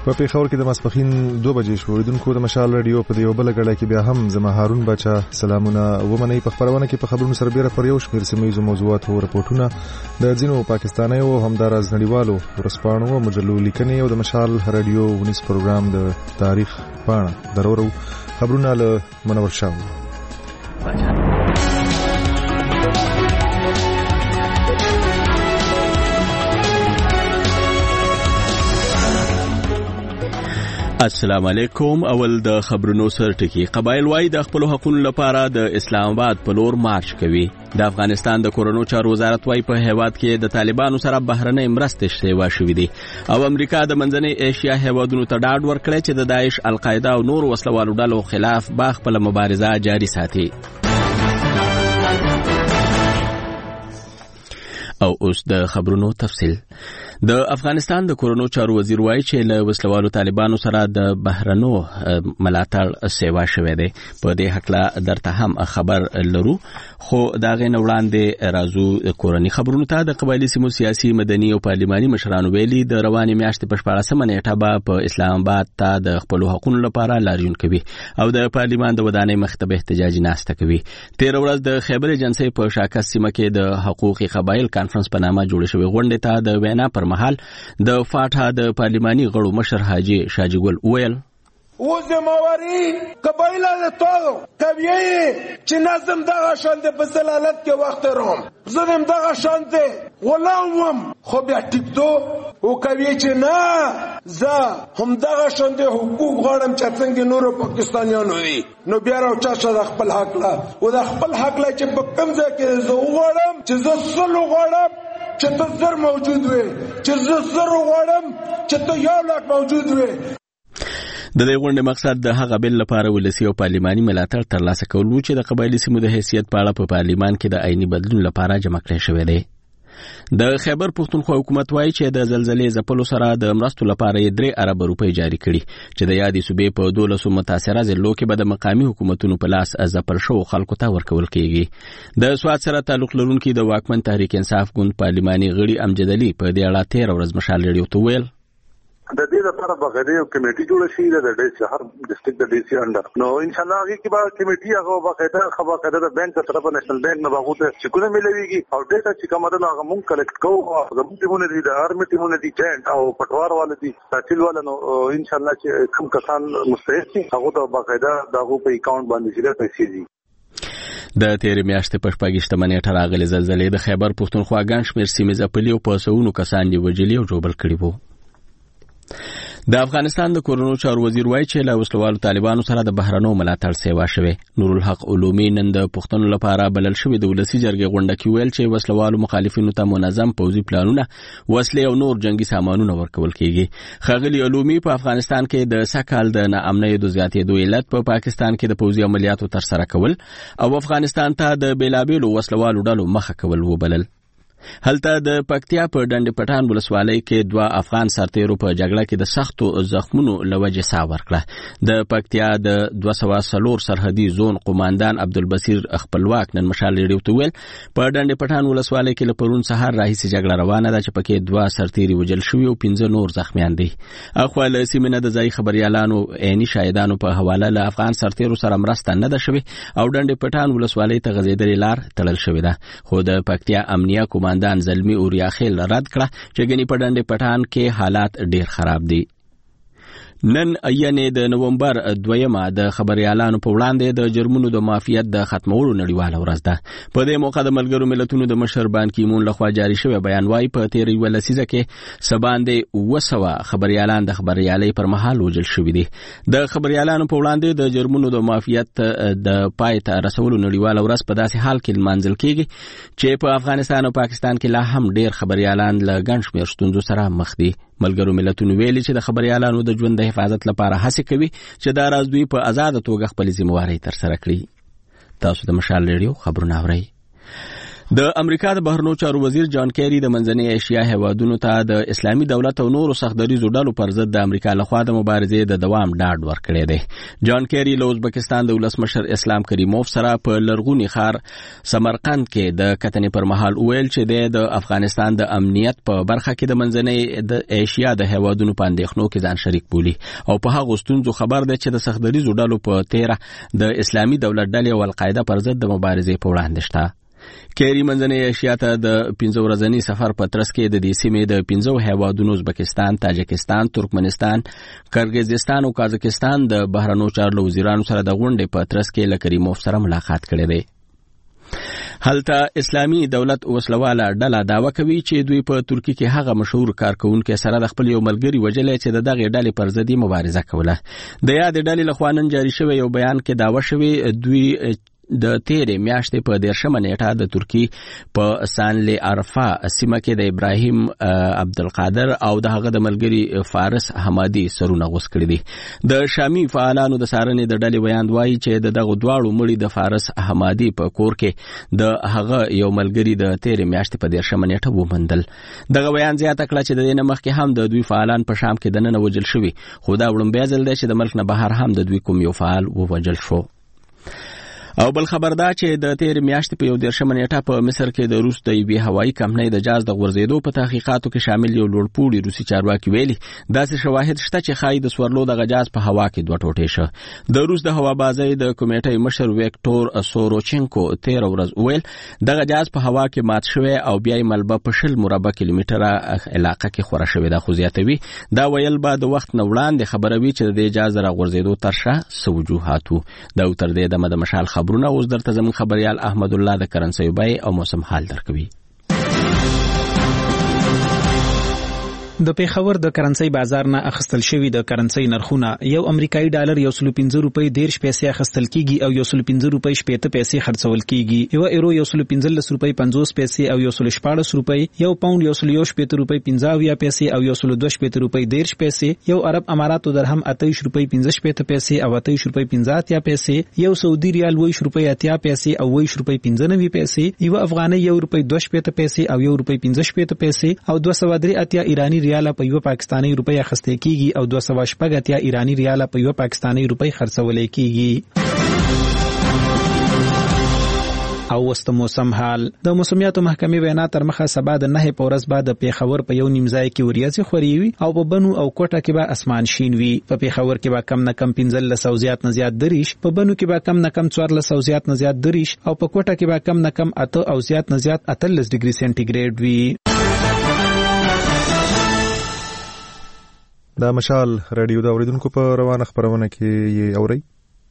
په پیښور کې د ماسپښین 2 بجې شو. اوریدونکو د مشال رادیو په یو بل غړی کې بیا هم زما هارون بچا سلامونه ومنئ. په خبرونه کې په خبرونو سره بیره پر یو شمېر سیمه‌ییزو موضوعاتو رپورټونه د ځینو پاکستانیو او همداراز نړیوالو ورځپاڼو او مجلو لیکنې او د مشال رادیو ونیس پروګرام د تاریخ پاڼه درورو خبرونه له منور شاه. السلام علیکم. اول د خبرونو سرټکی. قبایل وای د خپل حقوقو لپاره د اسلام آباد په لور مارچ کوي. د افغانستان د کورونو چارو وزارت وای په هیواد کې د طالبانو سره بهرنۍ مرستې شوي شوې دي او امریکا د منځنۍ ایشیا هیوادونو ته ډاډ ورکړی چې د داعش، القاعده او نور وسلوالو ډلو خلاف با خپل مبارزه جاري ساتي. او اوس د خبرونو تفصیل. د افغانستان د کورونو چارو وزیر وایي چې له وسلوالو طالبانو سره د بهرنو ملاتړ سیوا شوی دی. په دې حق درته هم خبر لرو، خو دا غي وړاندې راځو کورنی خبرونو ته. د قبایلی سیمو سیاسي، مدني او پارلماني مشرانو ویلي د رواني میاشتې په 14 نیټه په اسلام آباد ته د خپل حقوقو لپاره لاریون کوي او د پارلمان د ودانۍ مخته احتجاجي ناسته کوي. 13 ورځ د خیبر ایجنسی په شاکس سیمه کې د حقوقي قبایل کانفرنس په نامه جوړ شوی غونډه ته د وینا پر مهال د فاتحه د پارلماني غړو مشر حاجی شاجګل ویل: او زمواري قبایل له تو کوي چې نظم دغه شان د بسلالت کې وخت روم زم دغه شان ته غلام خو بیا ټیکټو او کوي چې نه زه هم دغه شان د حقوق غواړم چې څنګه نور پاکستانیانو دي. نو بیا راو چا خپل حق لا او د خپل حق لا چې په کوم ځای کې زه غواړم چې زه سلو غواړم چې ته زر موجود وي، چې زه زر غواړم چې ته یو لاک موجود وي. د دې غونډې مقصد د هغه بل لپاره ولسی او پارلماني ملاتړ ترلاسه کول و چې د قبایلی سیمو د حیثیت په اړه په پارلمان کې د عیني بدلون لپاره جمع کړی شوی دی. د خیبر پښتونخوا حکومت وایي چې د زلزلې ځپلو سره د مرستو لپاره 3 ارب روپۍ جاری کړي چې د یادې صوبې په 12 متاثره ضلعو کې به د مقامي حکومتونو په لاس ځپل شو خلکو ته ورکول کیږي. د سواد سره تعلق لرونکي د واکمن تحریک انصاف ګوند پارلماني غړي امجد علي په دې اړه 13 ورځ مشال رادیو ته ویل: د دې لپاره بغیر یو کمیټي جوړ شي د ډیسي هر ډیسټریکټ د ډیسي انډر نو ان شاء الله هغه کې به کمیټي هغه باقاعده د بانک طرف نېشنل بانک نه باغوته چې کومه ملويږي او ډیټا چې کومه ده هغه مونږ کلیکټ کوو. زموږ ټیمونه دي، د آرمي ټیمونه دي، ټینټ او پټوار والے دي، تحصیل والے نو ان شاء الله چې کوم کسان مستحق دي هغه ته باقاعده دغه په اکاونټ باندې شي پیسې دي. د 13 میاشتې په 14 نیټه راغلي زلزلې د خیبر پښتونخوا ګڼ شمېر سیمې ځپلي او په سونو کسان دي وژلي او ژوبل کړي وو. د افغانستان د کورونو چارو وزیر وایي چې له وسلوالو طالبانو سره د بهرنو ملاتړ سیوا شوی. نور الحق علومي نن د پښتنو لپاره بلل شوی د ولسی جرګې غونډه کې ویل چې وسلوالو مخالفینو ته منظم پوځي پلانونه، وسلې او نور جنگي سامانونه ورکول کیږي. خغلی علومي په افغانستان کې د سکهال د ناامنۍ د زیاتېدو علت په پاکستان کې د پوځي عملیاتو ترسره کول او افغانستان ته د بیلابېلو وسلوالو ډلو مخه کول وبلل. هلته د پکتیا په ډنډ پټان ولسوالۍ کې 2 افغان سرتیرو په جګړه کې د سختو زخمونو لوجه سا ورکړه. د پکتیا د 204 سرحدي زون قوماندان عبدالبصیر خپلواک نن مشال رادیو ته ویل په ډنډ پټان ولسوالۍ کې لپرون سهار راهیسې جګړه روانه ده چې پکې 2 سرتیري وجل شوي او 15 نور زخمیان دي. اخو له سیمه د ځای خبريالانو عیني شاهدانو په حواله له افغان سرتیرو سره مرسته نه ده شوی او ډنډ پټان ولسوالۍ ته غځېدلې لار تړل شوې ده. خو د پکتیا امنیه قوماندان زلمی اوریا خیل رد کړه چې ګنې په ډنډ پټان کې حالات ډیر خراب دي. نن یعنی د نومبر 2 د خبريالانو په وړاندې د جرمونو د مافیات د ختمولو نړیواله ورځ ده. په دې موقع د ملګرو ملتونو د مشر بان کی مون لخوا جاری شوی بیان وايي په 13 لسیزه کې سباندې 200 خبريالان د خبريالۍ پر مهال وجل شوی دي. د خبريالانو په وړاندې د جرمونو د مافیات د پای ته رسولو نړیواله ورځ په داسې حال کې منځل کیږي چې په افغانستان او پاکستان کې لا هم ډیر خبريالان له ګڼ شمېر ستونزو سره مخ دي. ملګرو ملتونو ویلي چې د خبريالانو د ژوند د حفاظت لپاره هڅه کوي چې دا راز دوی په آزاد توګه خپل ذمہواری تر سره کړي. تاسو د مشال رادیو خبرونه اورئ. د امریکا د بهرنیو چارو وزیر جان کیری د منځنۍ ایشیا هیوادونو ته د اسلامي دولت او نورو سختدریزو ډلو پر ضد د امریکا لخوا د مبارزې د دوام ډاډ ورکړی دی. جان کیری له ازبکستان د ولسمشر اسلام کریموف سره په لرغوني ښار سمرقند کې د کتنې پر مهال ویل چې د افغانستان د امنیت په برخه کې د منځنۍ د ایشیا د هیوادونو په اندېښنو کې ځان شریک بولي او په هغو ستونزو خبر دی چې د سختدریزو ډلو په تیره د اسلامي دولت ډلې او القاعده پر ضد د مبارزې په وړاندې شته. کیری منځنۍ ایشیا ته د 15 ورځني سفر په ترڅ کې د دې سیمې د 15 هیوادونو ازبکستان، تاجکستان، ترکمنستان، کرغیزستان او قازقستان د بهرنیو چارو وزیرانو سره د غونډې په ترڅ کې له کریموف سره ملاقات کړی دی. هلته اسلامي دولت وسلواله ډله دعوه کوي چې دوی په ترکی کې هغه مشهور کارکونکو سره د خپل یو ملګری وجلې چې د دغه ډلې پر ضد مبارزه کوله. د یاد ډلې لخوا نن جاری شوی یو بیان کې دعوه شوی دوی د تیرې میاشتې په 13 نیټه د ترکی په سانلی عرفه سیمه کې د ابراهیم عبدالقادر او د هغه د ملګری فارس حمادي سرونه غوس کړی دي. د شامی فعالانو د سارنې د ډلې بیان وایي چې دغه دواړو مړي د فارس حمادي په کور کې د هغه یو ملګری د تیرې میاشتې په 13 نیټه ومندل. دغه بیان زیاته کړه چې د دې مخکې هم د دوی فعالان په شام کې دننه وجل شوي، خو دا وړاندې ځل دی چې د ملک نه بهر هم د دوی کوم یو فعال ووجل شو. او بل خبر دا چې د تیر میاشتې په 11 نیټه په مصر کې د روس د یوې هوایي کمپنۍ د جاز د غورځېدو په تحقیقاتو کې شامل یو لوړپوړي روسي چارواکي ویلي داسې شواهد شته چې ښایي د سورلو دغه جاز په هوا کې 2 ټوټې شه. د روس د هوابازۍ د کمیټې مشر ویکټور سوروچنکو 13 ورځ ویل دغه جاز په هوا کې مات شوی او بیا یې ملبه په 10 مربع کیلومتره علاقه کې خوره شوې ده. خو زیاتوي دا ویل به د وخت نه وړاندې خبروي چې د جاز د غورځېدو ترشا څه وجوهات وو. دا تر دې دمه د مشال خبرونه اوس درته زموږ خبريال احمد الله د کرنسي بای او موسم حال درکوي. د پیښور د کرنسي بازار نه اخستل شوی د کرنسي نرخونه یو امریکایي ډالر 115 روپۍ 13 پیسې اخستل کیږي او 115 روپۍ 70 پیسې خرڅول کیږي. یو ایرو 115 روپۍ 50 پیسې او 114 روپۍ، یو پاوند 117 روپۍ 50 پیسې او 112 روپۍ 13 پیسې، یو عرب اماراتو درهم 28 روپۍ 15 پیسې او 28 روپۍ 50 پیسې، یو سعودي ریال 20 روپۍ 80 پیسې او 20 روپۍ 95 پیسې، یو افغاني 1 روپۍ 2 پیسې او 1 روپۍ 15 پیسې او 283 ایرانی ریال په یو پاکستانی روپۍ اخیستل کیږي او 280 ایرانی ریال په یو پاکستانی روپۍ خرڅول کیږي. او وست موسم حال د موسمیاتو محکمې وینا تر مخه سبا د 9 په ورځ بعد په پیښور په یو نیمځای کې وریځې خوري او په بنو او کوټه کې به اسمان شین وي. په پیښور کې به کم نه کم 15 زیات نه زیات دریش، په بنو کې به کم نه کم 14 زیات نه زیات دریش او په کوټه کې به کم نه کم 8 او زیات نه زیات 38 ډیګري سنټیګریډ وي. دا مشال رادیو دا اوریدونکو په روانه خبرونه کې یې اوري.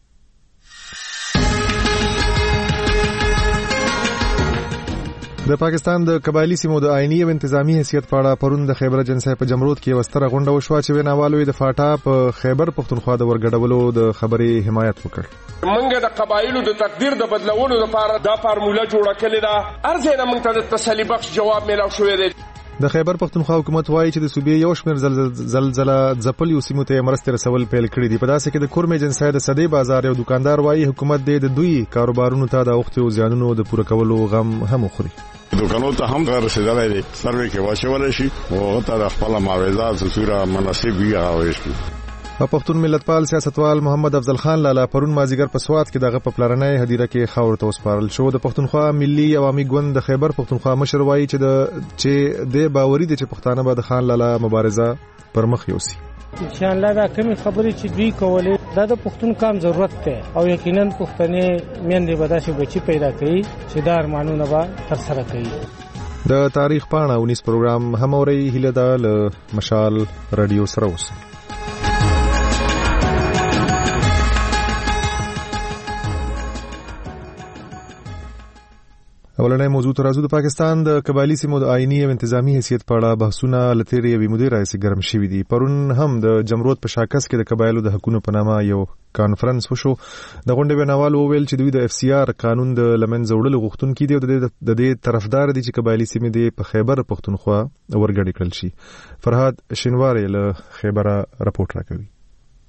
د پاکستان د قبایلی سیمو د آئینی او انتظامی حیثیت په اړه پرون د خیبر اجنسی په جمرود کې وستره غونډه وشوه چې ویناوالو د فاټا په خیبر پختونخوا د ورګډولو د خبرې حمایت وکړ. منګه د قبایلو د تقدیر د بدلولو لپاره دا فارموله جوړه کړې ده. ارزه موږ ته د تسلی بخش جواب ملو شوې ده. د خیبر پختونخوا حکومت وایي چې د صوبې یو شمېر زلزلہ ځپل یو سیمو ته مرستې رسول پیل کړي دي. په داسې کې د کورم ایجنسی د صدې بازار یو دکاندار وایي حکومت د دوی کاروبارونو ته د اوختو زیانونو د پوره کولو غم هم خوري. دکانو ته هم رسیدلای دي سروې کې واچول شي او هغه ته خپل معاوضات صورت مناسب وي اوښتي. په پښتون ملتپال سیاستوال محمد افضل خان لالا پرون مازیګر په سوات کې دغه په پلارنۍ هدیره کې خاور ته وسپارل شو. د پښتونخوا ملي عوامي ګوند د خیبر پښتونخوا مشر وایي چې د باوري دي چې پښتانه به د خان لالا مبارزه پر مخ یوسي. ان شاء الله دا کوم خبرې چې دوی کولې دا د پښتون کام ضرورت ده او یقینا پښتنې میندې به داسې بچي پیدا کړي چې دا ارمانونه به تر سره کوي. د تاریخ پاڼه 19 پروګرام هم اوري هله د مشال رادیو سره اوسه. اولنې موضوع ترازو د پاکستان د قبایلی سیمو د آئینی او انتظامی حیثیت په اړه بحثونه لتیری یوې مودې راځي ګرم شوي دي. پرون هم د جمرود په شاکس کې د قبایلو د حقوقو په نامه یو کانفرنس وشو. د غونډې ویناوال وویل چې دوی د اف سی آر قانون د لمنځه وړلو غوښتونکي دي او د دې طرفدار دي چې قبایلی سیمې د په خیبر پختونخوا ورګډې کړل شي. فرهاد شینواری له خیبره راپورټ راکوي.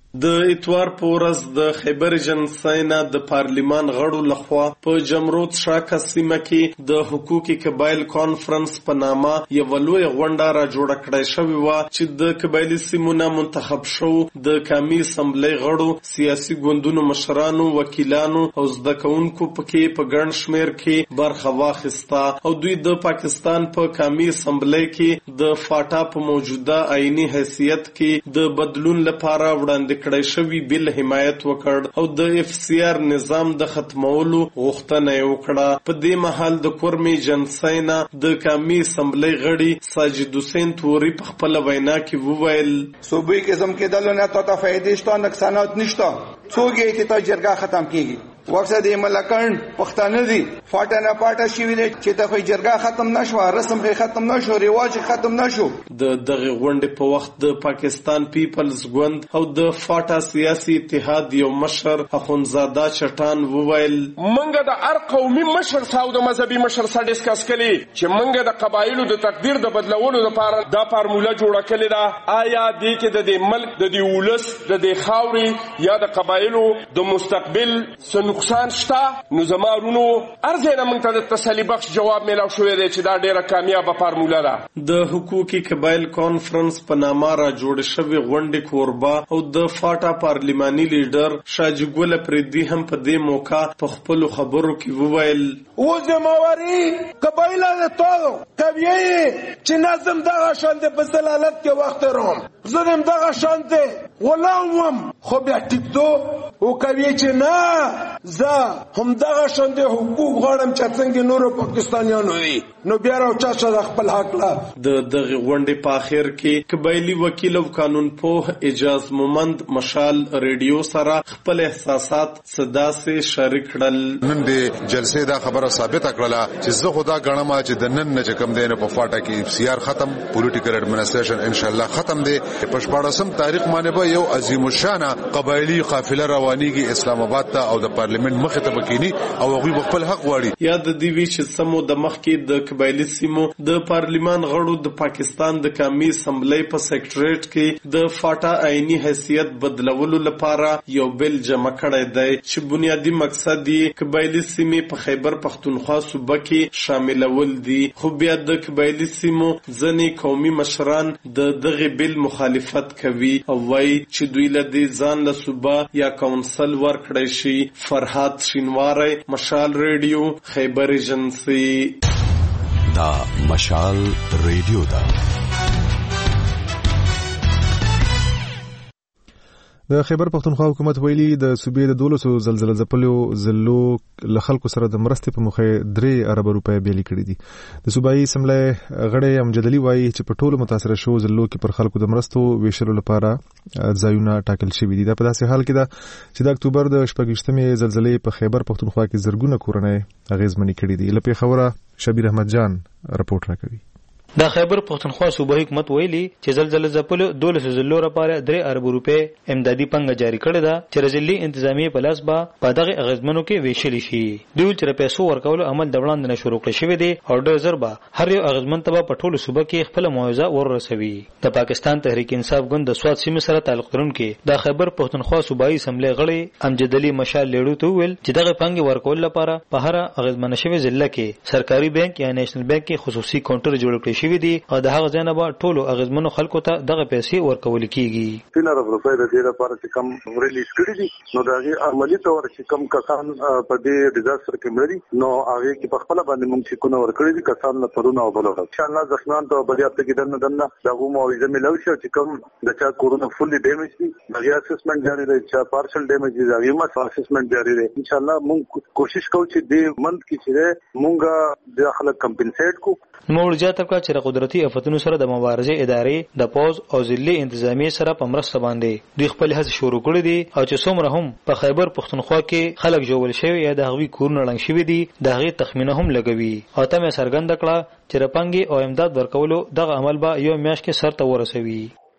د اتوار په ورځ د خیبر ایجنسی نه د پارلیمان غړو لخوا په جمرود شاکه سیمه کې د حقوقي قبایل کانفرنس په نامه یوه لویه غونډه را جوړه کړې شوې وه چې د قبایلي سیمو نه منتخب شو د قومي اسمبلۍ غړو، سیاسي ګوندونو مشرانو، وکیلانو او زده کوونکو پکې په ګڼ شمېر کې برخه واخیسته او دوی د پاکستان په قومي اسمبلۍ کې د فاټا په موجوده آئینی حیثیت کې د بدلون لپاره وړاندې کړی شوی بل حمایت وکړ او د FCR نظام د ختمولو غوښتنه یې وکړه. په دې مهال د کورمي جنسۍ نه د قومي اسمبلۍ غړي ساجد حسین توري په خپله وینا کې وویل صوبې کې زم کېدلو نه تا فایدې شته، نقصانات نشته. څوک یې چې تا جرګه ختم کیږي وقصد یې ملکان پښتانه دي فاټه نه پاټه شوي دي چې د جرګه ختم نشو، رسم ختم نشو، رواج ختم نشو. د دغه غونډې په وخت د پاکستان پیپلز ګوند او د فاټا سیاسي اتحاد یو مشر اخونزاده چټان وویل منګه د هر قومي مشر ساو د مذهبي مشر سره ډیسکس کړي چې منګه د قبایلو د تقدیر د بدلولو لپاره دا فارموله جوړه کړې ده. آیا دې کې د دې ملک د دې ولس د دې خاوري یا د قبایلو د مستقبل نقصان شته؟ نو زمارونو ارزنه موږ ته د تسلی بخش جواب میلاو شوی دی چې دا ډیره کامیابه فارموله ده. د حقوقي قبایل کانفرنس په نامه را جوړ شوی غونډې کوربه او د فاټا پارلماني لیډر شاجي ګل پردي هم په دې موقع په خپل خبرو کې وویل او زمواري قبایل له todo کوي چې نظم دغه شان د بسلالت کې وخت روم زدم دغه شان ته غلام خو بیا ټیکټو او کوي چې نه زه هم دغه شان د حقوق غواړم چې څنګه نورو پاکستانیانو وي نو بیا راوچا شو خپل حق لا. د دغه غونډې په اخر کې قبایلی وکیل او قانون پوه اجاز مومند مشال ریډیو سره خپل احساسات صدا سره شریک کړل. نن د جلسې دا خبره ثابت کړله چې زه خدا غنم چې د نن نه کم دینه په فاټا کې FCR ختم، پولیټیکل ایڈمنسټریشن ان شاء الله ختم دی. په 14 تاریخ باندې به یو عظیم الشان قبایلی قافله روانيږي اسلام آباد ته او د پارلیمنت مخ ته بکینی او هغه خپل حق غواړي. یاد دی وی چې سمو د مخ کې د قبایلی سیمو د پارلیمان غړو د پاکستان د قومي اسمبلۍ په سیکریټریټ کې د فاټا آئینی حیثیت بدلولو لپاره یو بل جمع کړی دی چې بنیادی مقصد یې قبایلی سیمې په خیبر پختونخوا صوبه کې شاملول دي. خو بیا د قبایلی سیمو ځینې قومي مشران د دغه بل مخالفت کوي او وایي چې دوی له دې ځان له صوبه یا کونسل ورکړی شي. فرهاد شینواری، مشال ریډیو، خیبر ایجنسی. دا مشال ریډیو دا د خیبر پختونخوا حکومت ویلي د صوبې د 1200 زلزلې ځپلو زلو له خلکو سره د مرستې په مخه 3 ارب روپۍ بیلي کړي دي. د صوبایي اسمبلۍ غړي امجدلي وایي چې په ټولو متاثر شو زلو کې پر خلکو د مرستو ویشلو لپاره ځایونه ټاکل شوي دي. دا په داسې حال کې ده چې د اکتوبر د 28مې زلزلې په خیبر پختونخوا کې زرګونه کورنۍ اغیزمنې کړي دي. لپاره خبره شبیر احمد جان رپورټ راکوي. د خیبر پختونخوا صوبایي حکومت ویلي چې زلزلې ځپلو 1200 زلو لپاره 3 ارب روپۍ امدادي پنګه جاری کړې ده چې رزلي انتظامیه په لاس به په دغه اغیزمنو کې ویشل شي. دوی چې پیسو ورکولو عمل د وړاندې نه شروع کړی شوی دی او ډېر زر به هر یو اغیزمن ته په ټولو صوبه کې خپل معاوضه ورسوي. د پاکستان تحریک انصاف ګوند د سواد سیمې سره تعلق لرونکي د خیبر پختونخوا صوبایي اسمبلۍ غړي امجدلي مشال لیډو ته ویل چې دغه پنګه ورکول لپاره په هر اغیزمن شوی ضلع کې سرکاري بانک یا نېشنل بانک کې خصوصي کاونټر جوړ کړی شوی دی او د هغه ځنه به ټولو اغیزمنو خلکو ته دغه پیسې ورکول کیږي. 3 ارب روپۍ د دې لپاره چې کم ریلیز کړی دي نو دا عملی تور چې کم کسان په دې ډیزاستر کې مړي نو هغه کې په خپل باندې موږ چې کو ورکړي دي کسان نه پرونه او بلوغ ان شاء الله ځخنان ته بیا په کې دنه دغه موعظه ملو شي چې کم د چا کورونه فوللی ډیمیج دي هغه اسسمنت جاری دی چې پارشل ډیمیج دي هغه ما اسسمنت جاری دی. ان شاء الله موږ کوشش کوو چې دې منت کې چې موږ د خلک کمپنسیټ کو. نور جاته کا چې قدرتي افتونو سره د مبارزې ادارې د پوز او ضلعي انتظامی سره په مرسته باندې دوی خپل هڅې شروع کړې دي او چې څومره هم په خیبر پختونخوا کې خلک جوړ شوی یا د هغوی کورونه لنګ شوي دي د هغې تخمینه هم لګوي او تمه څرګنده کړه چې رپنګي او امداد ورکولو دغه عمل به یو میاشت کې سرته ورسوي.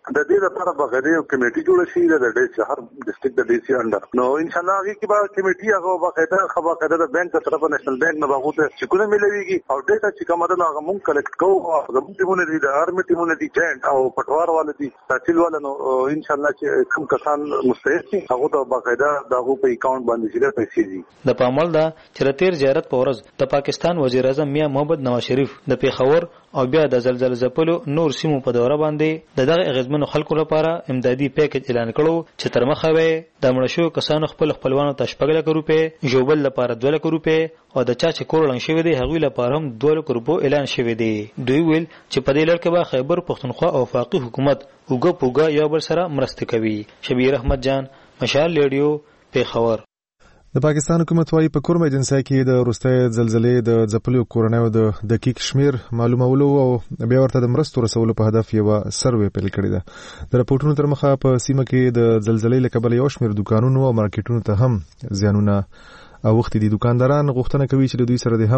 د دې لپاره بغیر یو کمیټي جوړ شي د دې هر ډسټریکټ د ډي سي انډر نو ان شاء الله هغه کې به کمیټي هغه بغیر د بانک طرف نېشنل بانک نه باغوته چې کومه ملويږي او ډیټا چې کومه ده هغه مونږ کلیکټ کوو او زموږ ټیمونه دي د آرمي ټیمونه دي جاینټ او پټوار والے دي تحصیل والے نو ان شاء الله چې کوم کسان مستحق دي هغه ته باقاعده دغه په اکاونټ باندې چې پیسې دي د پامل دا چې تیر زیارت په ورځ د پاکستان وزیر اعظم میاں محمد نواز شریف د پیښور او بیا د زلزلې ځپلو نور سیمو په دوره باندې دغه اغیزمنو خلکو لپاره امدادي پیکج اعلان کړو چې تر مخه وي د مړشو کسانو خپلوانو ته 8 لک روپې جوبل لپاره 2 لک روپې او د چا چې کور لنګ شوی دی هغوی لپاره هم 2 لک روپو اعلان شوی دی. دوی ویل چې په دې لړ کې به خیبر پښتونخوا او وفاقي حکومت وګ پوګا یو بل سره مرسته کوي. شبیر احمد جان، مشال ریډیو، پیښور. د پاکستان حکومت وايي په کورم ایجنسي کې د روستۍ زلزلې د ځپلو کورنیو د دقیق شمیر معلومولو او بیا ورته د مرستو رسولو په هدف یو سروې پیل کړی ده. د راپورټونو تر مخه په سیمه کې د زلزلې له کبله یو شمیر دکانونو او مارکیټونو ته هم زیانونه او وخت دي. دکانداران غوښتنه کوي چې دوی سره د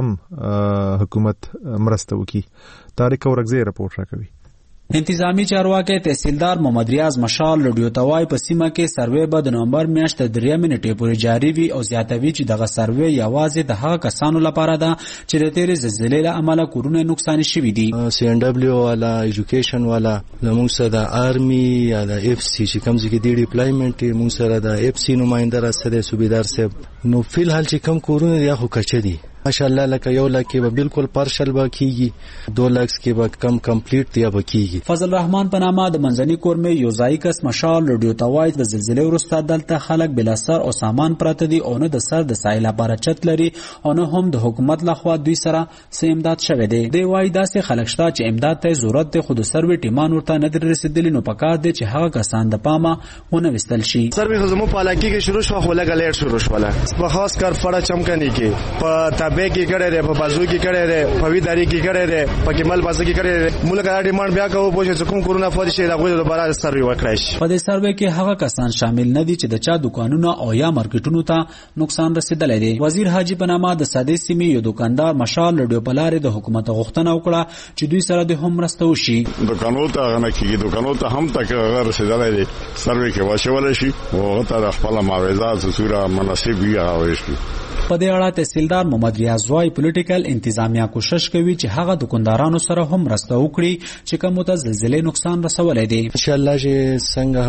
هم حکومت مرسته وکړي. طارق اورغزی راپورټ راکوي. انتظامی چارواکي تحصیلدار محمد ریاض مشال رډیو توای په سیمه کې سروې به د نومبر میاشتې 3 نیټې پورې جاری وي او زیاتوي چې دغه سروې یوازې د هغه کسانو لپاره ده چې د تیرې زلزلې له امله کورونه نقصان شوي دي. سی ان ډبلیو والا ایجوکیشن والا موږ سره د آرمي یا د اف سی چې کوم ځای کې دی ډیپلایمنټ موږ سره د اف سی نمائنده راځي صوبیدار صاحب نو فلحال چې کم کورونه یا خو کچې دي ماشاءالله لکه 1 لک کې به بالکل پارشل به کیږي 2 لک کې به کم کمپلیټ دی به کیږي. فضل رحمان په نامه د منځني کورمې یو ځای کس مشال رډیو توای د زلزلې وروسته دلته خلک بلا سر او سامان پراته دي او نه د سر د سایل لپاره چت لري او نه هم د حکومت لخوا دوی سره سم امداد شوه دی. دی وای داسې خلک شته چې امداد ته ضرورت دی خو د سروې ټیمان ورته نه در رسیدلی نو پکار دی چې هغه کسان د پامه ونه وستل شي. سروې زمو په علاقې کې شروع شو خو لګا لیټ شروع شوله په خاص کار فړه چمکني کې په تابع کې کړه په بازو کې کړه ده په ویداری کې کړه ده په کمال بازو کې کړه ده ملک ډیماند بیا کوو چې کوم کورونا فور شي دا غوډه دوباره سروې وکړای شي. په دې سروې کې هغه کسان شامل نه دي چې د چا دکانونو او یا مارکیټونو ته نقصان رسیدلی دی. وزیر حاجی په نامه د ساده سیمې یو دکاندار مشال رډیو په لارې د حکومت غوښتنه وکړه چې دوی سره د هم مرسته وشي. دکانونو ته غنه کیږي دکانونو ته هم تک رسیدلی دی سروې کې واچول شي او غته د خپل معاوضات صورت مناسب وي هغه شي. په دې اړه تحصیلدار محمد ریاض وايي پولیټیکل انتظامیه کوشش کوي چې هغه دکاندارانو سره هم مرسته وکړي چې کوم ته زلزلې نقصان رسولې دي. ان شاء الله چې څنګه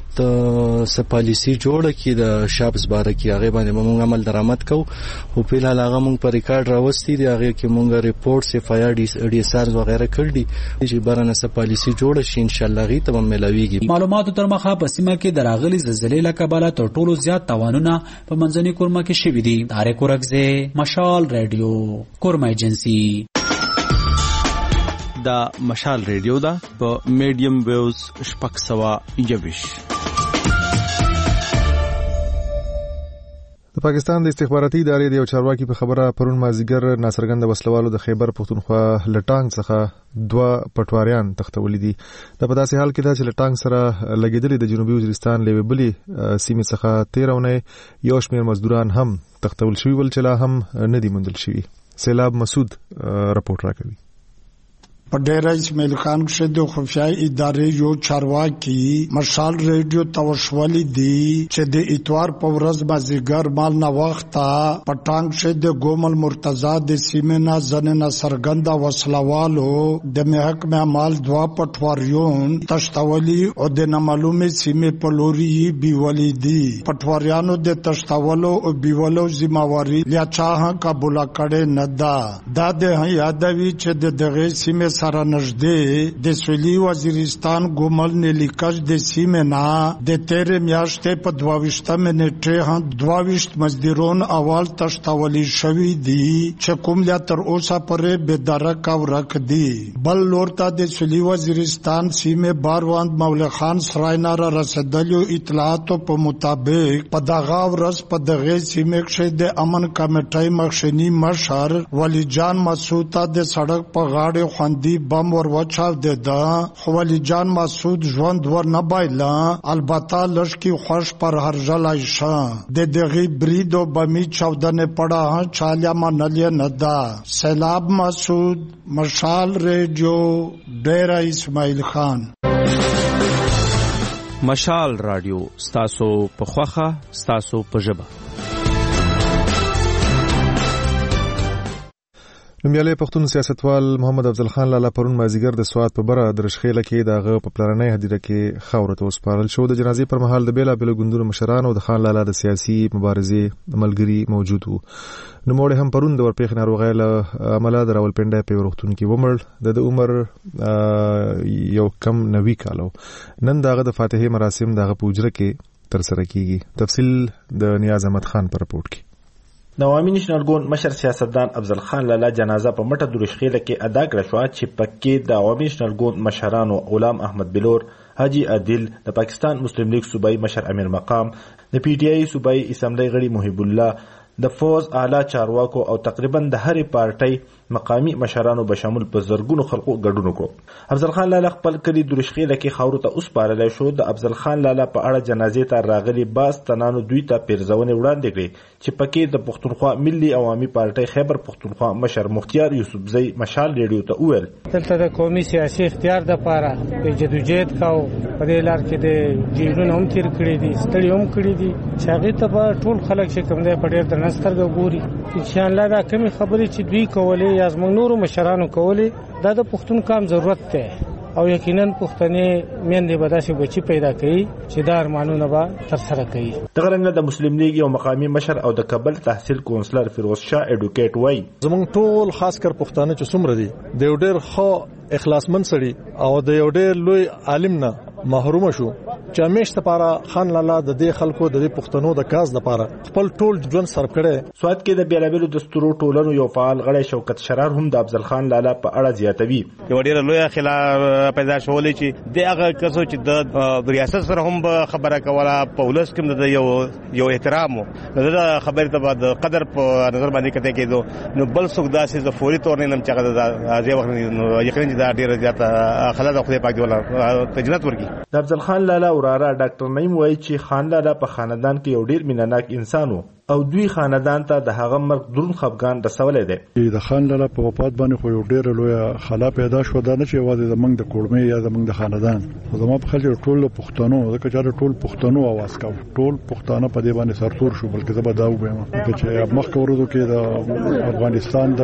حکومت س پالیسی جوړه کړي د شابس باره کې هغه باندې موږ عمل درآمد کوو او په لاره هغه موږ په ریکارډ راوستي دی هغه کې موږ ریپورټ اف آی آر ډي اس آر وغیرہ کړ دي چې بارنه س پالیسی جوړه شي ان شاء الله غي ته ملويږي. معلوماتو تر مخه په سیمه کې د راغلي زلزلې له کبله تر ټولو زیات تاوانونه په منځني کورمه کې شوي دي. طارق اورغزی، مشال ریډیو، کورمه ایجنسی. دا مشال ریډیو دا په میډیم ویوز 621. د پاکستان د استخباراتي ادارې د یو چارواکي په خبره پرون مازیګر ناصرګند وسلوالو د خیبر پښتونخوا لټانګ څخه 2 پټواریان تختولې دي. د په داسې حال کې دا چې لټانګ سره لګیدلې د جنوبي وزیرستان لوي بلی سیمې څخه 13 یو شمېر مزدوران هم تختول شوي ول چې لا هم نه دي موندل شوي. سیلاب مسعود راپورټ راکوي. په ډیره اسماعیل خان کې د خفیه ادارې یو چارواکي مشال ریډیو توشولي دي چې د اتوار په ورځ مازیګر مال نه وخته پټانګ شه د ګومل مرتضی د سیمنا زنه سرګندا وسلوالو د محکمه مال 2 پټواریون تشتولي او د نامعلومه سیمه په لوري بیولې دي. پټواریانو د تشتولو او بیولو ذمہواری لیا چاه قبول کړي نه دا د یادوي چې د دغه سیمه سره نږدې د سویلي وزیرستان ګومل نلیکج د سیمنا د 13 میاشتې په 22 نیټه هم 22 مزدورون اول تشتولی شوی دي چې کوم لا تر اوسه پرې بدرک او رک دي. بل لورته د سویلي وزیرستان سیمه باروند مولا خان سراینا را رسیدلو اطلاعاتو په مطابق په دغه ورځ په دغه سیمه کې د امن کمیټې مخشنی مشر ولی جان مسعود د سړک په غاړه خوندې بم ور وچاو ده خولی جان مسعود ژوند ور نه بایلا البته لشکی خوش پر هر جلای شا د دغه بریدو بمی چودنه پڑا چالیا منلی ندا. سیلاب مسعود، مشال ریڈیو، ډیره اسماعیل خان. مشال رادیو ستاسو په خوخه ستاسو په ژبه. نومیالی پښتون سیاستوال محمد افضل خان لالا پرون مازیګر د سوات په بره د رشخېله کې دغه په پلاني هدیره کې خاورې ته وسپارل شو. د جنازې پر مهال د بیلابېلو ګوندونو مشران او د خان لالا د سیاسي مبارزې ملګري موجود وو. نوموړی هم پرون د ورپېښې ناروغۍ له امله د راولپنډۍ په یو روغتون کې ومړ. د عمر یو کم 90 کال. نن دغه د فاتحې مراسم دغه په حجره کې ترسره کیږي. تفصیل د نیاز احمد خان پر رپورټ کې. د عوامي نېشنل ګوند مشر سیاستدان افضل خان لالا جنازه په مټه د رشخېله کې ادا کړه شو چې پکې د عوامي نېشنل ګوند مشرانو غلام احمد بلور، حاجی عادل، د پاکستان مسلم لیگ صوبایي مشر امیر مقام، د پی ټی آی صوبایي اسمبلی غړي محب الله، د فوز اعلی چارواکو او تقریبا د هرې پارټۍ مقامی مشرانو به شامل په زرګونو خلکو ګډون وکړو. افضل خان لالا خپل کلی د رشخېله کې خاورو ته وسپارلی شو. د افضل خان لالا په اړه جنازې ته راغلي باز تنانو دوی ته پیرزونې وړاندې کړې چې پکې د پښتونخوا ملي عوامي پارټۍ خیبر پښتونخوا مشر مختیار یوسفزی مشال ریډیو ته وویل دلته د قومي سیاسي اختیار دپاره د جدوجهد کاو. په دې لار کې د جیلونه هم تیر کړي دي، ستړي هم کړي دي چې هغې ته به ټول خلک چې کوم دی په ډېر درنه سترګه ګوري. انشاءالله دا کمې خبرې چې دوی کولې یا زموږ نورو مشرانو کولې دا د پښتون کام ضرورت دی او یقینا پښتنې میندې به داسې بچي پیدا کوي چې دا ارمانونه به ترسره کوي. دغه رنګه د مسلم لیگ یو مقامی مشر او د کابل تحصیل کونسلر فیروز شاه اډوکیټ وایي زمونږ ټول خاص کر پښتانه چې څومره دي د یو ډېر ښه اخلاصمن سړي او د یو ډېر لوی عالم نه محروم شو چې همیشه لپاره خان لالا د دې خلکو د دې پښتنو د کاز لپاره خپل ټول ژوند صرف کړي. سواد کې د بیلابېلو دستورو ټولنو یو فعال غړی شوکت شرار هم د افضل خان لالا په اړه زیاتوي. یو ډېر لوی خلاف پیدا شولې چې د هغه کسو چې د ریاست سره هم خبره کوله په ولس کې یو احترام د خبرې ته بعد قدر په نظر باندې کته کېدو نو بل څوک داسې د فوري تور نه چې هغه د ځای وخت یقینا دا ډېر زیاته خلا د خدای پاک دی ولا تجنت ورکی. د افضل خان لالا وراره ډاکټر نعیم وایي چې خان لالا په خاندان کې یو ډېر مینهناک انسان و او دوی خاندان ته د هغه مرګ دروند خفګان رسولی دی. د خان لالا په وفات باندې خو یو ډېره لویه خلا پیدا شوه. دا نه چې یوازې زموږ د کورمۍ یا زموږ د خاندان خو زما په خیال چې ټول پښتنو ځکه چې ټول پښتنو اواز کوو ټول پښتانه په دې باندې سرتور شو. بلکې زه به دا ووایم چې مخکې ورځو کې د افغانستان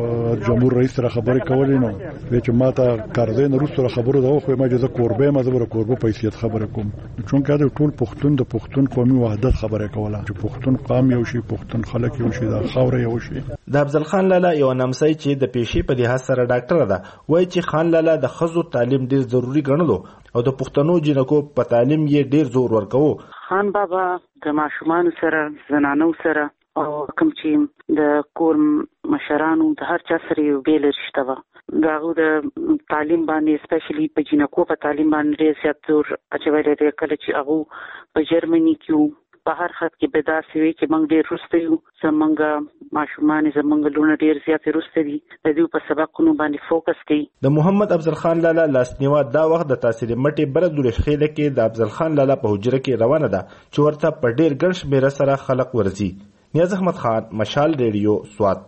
د جمهور رئیس سره خبرې کولې نو چې ما ته کارزی نه وروسته خبرو دا وخویم چې زه کوربه یم، زه به د کوربه په حیثیت خبرې کوم چونکې د ټول پښتون د پښتون قومي وحدت خبرې کوله چې پښتون قام یو شي، پښتون خلک یو شي، د خاوره یو شي. د افضل خان لالا یو نامسۍ چې د پیشې په لحاظ سره ډاکټره ده وایي چې خان لالا د ښځو تعلیم ډېر ضروري ګڼلو او د پښتنو جنکو په تعلیم یې ډېر زور ورکوو. خان بابا د ماشومانو سره زنانو سره او کوم چې د کور مشرانو د هر چا سره یو بیل رشته وه. د هغو د تعلیم باندې سپیشلی په جنکو په تعلیم باندې ډېر زیات زور اچولی دی. کله چې هغو په جرمني کې په هر خط کې به داسې وي چې موږ ډېر وروسته یو، زموږ ماشومان زموږ لونه ډېر زیات وروسته دي، د دوی په سبقونو باندې فوکس کوي. د محمد افضل خان لالا لاسنیوا دا وخت د تاثیر مټې بره د رشخېله کې د افضل خان لالا په حجره کې روانه ده چې ورته په ډېر ګڼ شمېره سره خلک ورځي. نیاز احمد خان، مشال ریډیو، سوات.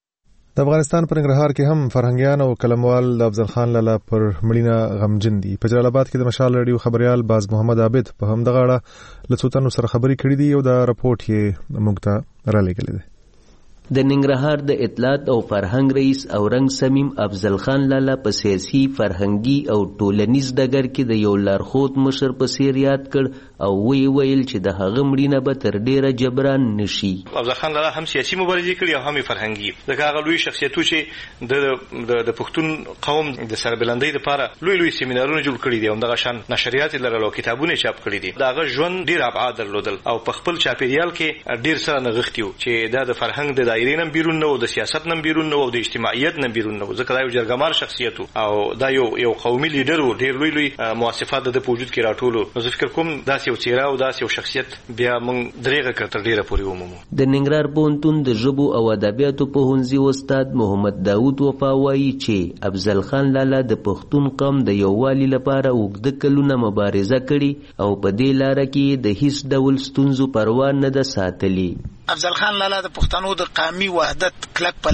د افغانستان پر ننګرهار کې هم فرهنګیان او قلموال د افضل خان لالا پر مړینه غمجن دي. په جلال آباد کې د مشال ریډیو خبريال باز محمد عابد په همدغه اړه له څو تنو سره خبرې کړې دي او دا رپورټ یې موږ ته رالیږلی دی. د ننګرهار د اطلاعات او فرهنګ رئیس اورنګ سمیم افضل خان لالا په سیاسي، فرهنګي او ټولنیز ډګر کې د یو لارښود مشر په څیر یاد کړ او ویل چې د هغه مړینه به تر ډیره جبران نشي. افضل خان لالا هم سیاسي مبارزې کړې او هم فرهنګي. ځکه هغه لوی شخصیتو چې د پښتون قوم د سربلندۍ لپاره لوی سیمینارونه جوړ کړي دي او دغه شان نشریات لرلو کتابونه چاپ کړي دي. دغه ژوند ډیر ابعاد درلودل او په خپل چاپیریال کې ډیر سره نغښتیو چې دا د فرهنګ د دایرې نم بیرون نه و، د سیاست نم بیرون نه و، د اجتماعیت نم بیرون نه و. ځکه دا یو جرګمار شخصیت او دا یو قومي لیډر و. ډیر لوی مؤسسات د وجود کې راټولو. نو زه فکر کوم داسې یو څیره او داسې یو شخصیت بیا موږ درېغه کړ تر ډیره پورې ومومو. د ننګرهار پوهنتون د ژبو او ادبیاتو پوهنځي استاد محمد داود وفا وایي چې افضل خان لالا د پښتون قوم د یووالي لپاره اوږده کلونه مبارزه کړې او په دې لاره کې د هیڅ ډول ستونزو پروا نه ده ساتلې. افضل خان لالا د پښتنو د قومي وحدت کلک پلوي و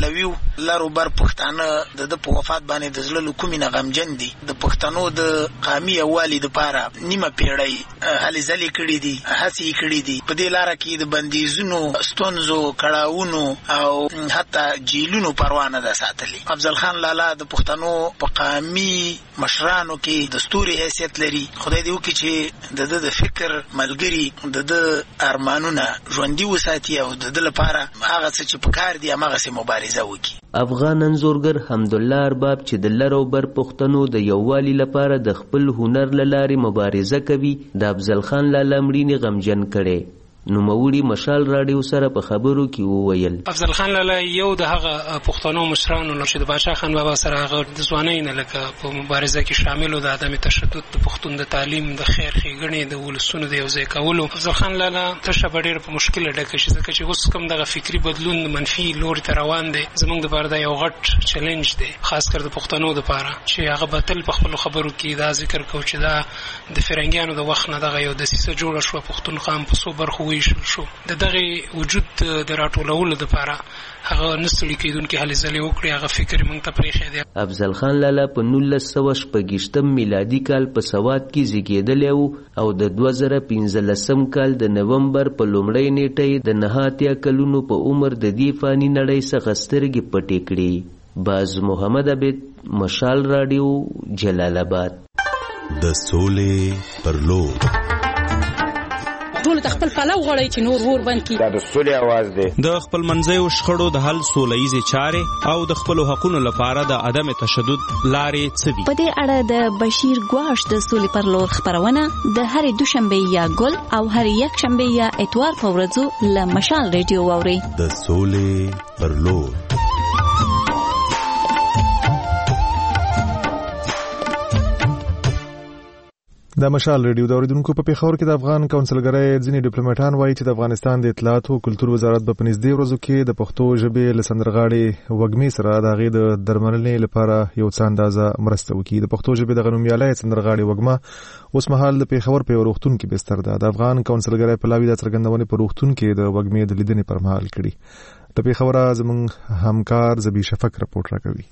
لارو بر پښتانه د په وفات باندې د زړه کومې نه غمجن دي. د پښتنو د قومي یووالي لپاره نیمه پیړۍ هلې ځلې کړې دي، هڅې کړې دي. په دې لاره کې د بندیزونو، ستونزو، کړاوونو او حتی جیلونو پروا نه ده ساتلې. افضل خان لالا د پښتنو په قومي مشرانو کې د ستوري حیثیت لري. خدای دې وکړي چې د فکر ملګری د ارمانونه ژوندي وساتي او د لپاره هغه څه چې پکار دي هغه سه مبارزه وکړي. افغان انځورګر حمدالله ارباب چې د لر او بر پښتنو د یووالي لپاره د خپل هنر له لارې مبارزه کوي، د افضل خان لالا مړینې غمجن کړي. نوموړي مشال راډیو سره په خبرو کې وویل افضل خان لالا یو د هغه پښتنو مشرانو چې د بادشاه خان بابا سره هغه د ځوانۍ نه لکه په مبارزه کې شامل و، د عدم تشدد، د پښتون د تعلیم، د خیر ښېګڼې، د ولسونو د یوځای کولو. افضل خان لالا تشه به ډېره په مشکله ډکه شي، ځکه چې اوس کوم دغه فکري بدلون منفي لوري ته روان دی. زموږ دپاره دا یو غټ چلنج دی، خاص کر د پښتنو دپاره چې هغه به تل په خپلو خبرو کې دا ذکر کوو چې دا د فرنګیانو د وخت نه دغه یو دسیسه جوړه شوه، پښتونخوا هم په څو برخو وویشل شو. د دغه وجود د راټولولو لپاره هغه نستړي کېدونکي هلې ځلې وکړي، هغه فکر موږ ته پرېښی دی. افضل خان لالا په 1926 میلادي کال په سوات کې زیږېدلی و او د 2015 کال د نومبر په لومړۍ نیټه د 89 کلونو په عمر د دې فاني نړۍ څخه سترګې پټې کړې. باز محمد عبید، مشال راډیو، جلال آباد. د سولې پر لور ټول د خپل پلو غړی چې نور ور بند کی. دا د سولې आवाज دی. د خپل منځیو شخړو د حل سولهییزې چارې او د خپل حقوقو لپاره د عدم تشدد لارې څه دي؟ په دې اړه د بشیر ګواش د سولې پر لور خبرونه د هرې دوشنبه یا ګل او هرې یک شنبه یا اتوار په ورځو له مشال ریډیو واوري. د سولې پر لور. د مشال ریډیو د اوریدونکو په پیښور کې د افغان کونسلګرۍ ځینې ډیپلوماټان وایي چې د افغانستان د اطلاعات او کلتور وزارت په نږدې ورځو کې د پښتو ژبې له سندرغاړي وږمې سره د هغې د درملنې لپاره یو څه اندازه مرسته وکړي. د پښتو ژبې د نومیالۍ سندرغاړي وږمه اوس مهال د پیښور په روغتون کې بستر ده. د افغان کونسلګرۍ پلاوي د څرګندونې په روغتون کې د وږمې د لیدنې پر مهال کړي. د پیښور زموږ همکار زبی شفق رپورټ راکوي.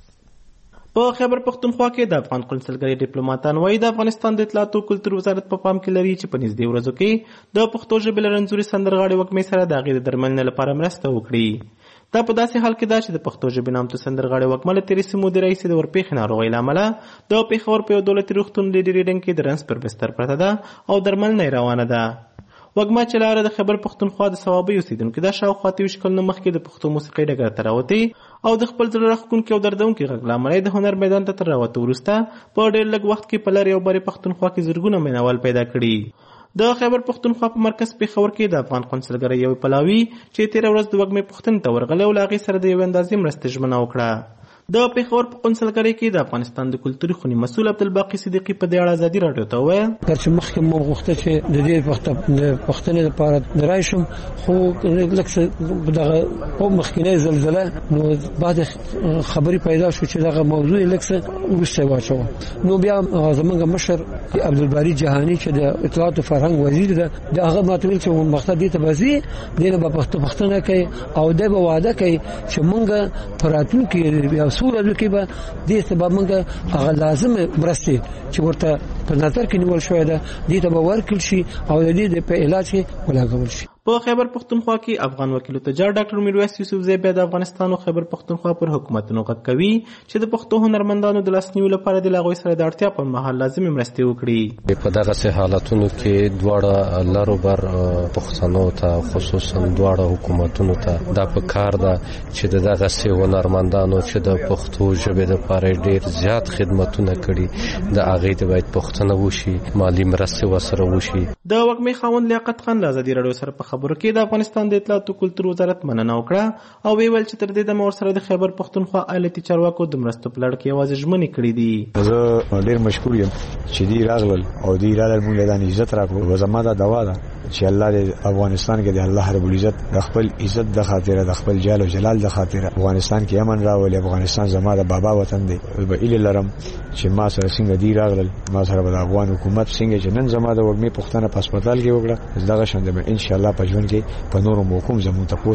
په خیبر پختونخوا کې د افغان کونسلګرۍ ډیپلوماټان وایي د افغانستان د اطلاعات او کلتور وزارت په پام کې لري چې په نږدې ورځو کې د پښتو ژبې له رنځوري سندرغاړي وږمې سره د هغې د درملنې لپاره مرسته وکړي. دا په داسې حال کې ده چې د پښتو ژبې نامتو سندرغاړي وږمه له تېرې څه مودې راهیسې د ورپېښې ناروغۍ له امله د پیښور په یو دولتي روغتون د ډیرېډنګ کې د رنځ پر بستر پرته ده او درملنه یې روانه ده. وږمه چې لاره د خیبر پختونخوا د صوابۍ اوسېدونکي ده، شاوخوا 23 کلونو مخکې د پښتو موسیقۍ ډګر ته راوتې او د خپل زړه راښکونکي او دردونکي غږ له امله د هنر میدان ته تر راوتو وروسته په ډېر لږ وخت کې په لرې او برې پختونخوا کې زرګونه مینوال پیدا کړي. د خیبر پختونخوا په مرکز پیښور کې د افغان کونسلګرۍ یو پلاوي چې تېره ورځ د وږمې پوښتنې ته ورغلی او له هغې سره د یوې اندازې مرستې ژمنه وکړه. د پیښور په کونسلګرۍ کې د افغانستان د کلتوري خونې مسؤل عبدالباقي صدیقي په دې اړه ازادي راډیو ته وویل چې مخکې مو غوښته چې د دې پوښتنې لپاره راشم، خو لږ څه دغه مخکینۍ زلزله نو بعد خبرې پیدا شو چې دغه موضوع لږ څه وروسته واچوه. نو بیا زموږ مشر عبدالباري جهاني چې د اطلاعات او فرهنګ وزیر ده، د هغه ماته ویل چې مقصد دې ته به ځي، دې نه به پوښتنه کوي او دی به وعده کوي چې موږ په راتلونکي سوله کې به دې سبب موږ هغه لازم مرستې چې ورته په نظر کې نیول شوې ده دې ته به ورکړل شي او د دې په علاج کې ولګول شي. په خیبر پختونخوا کې افغان وکیل تجار ډاکټر میرویس یوسفزی بیا د افغانستان او خیبر پختونخوا پر حکومتونو غږ کوي چې د پښتو هنرمندانو د لاسنیوي لپاره د هغوی سره د اړتیا پر مهال لازمي مرستې وکړي. په دغسې حالتونو کې دواړه لر او بر پښتنو ته خصوصا دواړه حکومتونو ته دا په کار ده چې د دغسې هنرمندانو چې د پښتو ژبې لپاره ډېر زیات خدمتونه کړي د هغې د باید پوښتنه وشي، مالي مرستې ورسره وشي. د وږمې خاوند لیاقت خان له ازادي راډیو سره په خبرو کې د افغانستان د اطلاعات او کلتور وزارت مننه وکړه او ویل چې تر دې دمه ورسره د خیبر پختونخوا ایالتي چارواکو د مرستو په لړ کې یوازې ژمنې کړې دي. زه ډېر مشکور یم چې دوی راغلل او دوی راغلل موږ له دې عزت راکړو. زما دا دعا ده چې الله دې افغانستان کې د الله رب العزت د خپل عزت د خاطر د خپل جلال او جلال د خاطر افغانستان کې امن راولي. افغانستان زما د بابا وطن دی. به اله لرم چې ما سره څنګه دی راغلل، ما سره د افغان حکومت څنګه چې نن زما د وږمې پښتنه په هسپتال کې وکړه، دغه شان به ان شاء الله په ژوند کې په نورو موکوم زموږ تاسو کې.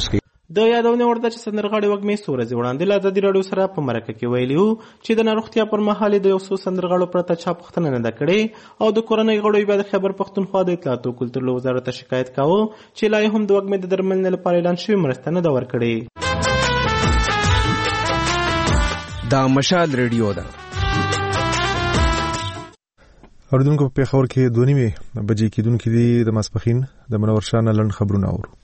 د یادونه ورته چې سندرغاړي وګمې څو ورځې وړاندې له ازادي راډیو سره په مرکه کې ویلي وو چې د ناروغتیا پر مهال د یو څو سندرغاړو پرته چا پوښتنه نه ده کړې او د کورنۍ غړو بیا د خیبر پښتونخوا د اطلاعات او کلتور له وزارت شکایت کاوه چې لا هم د وګمې د درملنې لپاره اعلان شوی مرسته نه ده ورکړې. دا مشال ریډیو ده. اوریدونکو په پیښور کې 2:30 بجې کېدونکې دي د ماسپخین د منور شاه نه لنډ خبرونه اورو.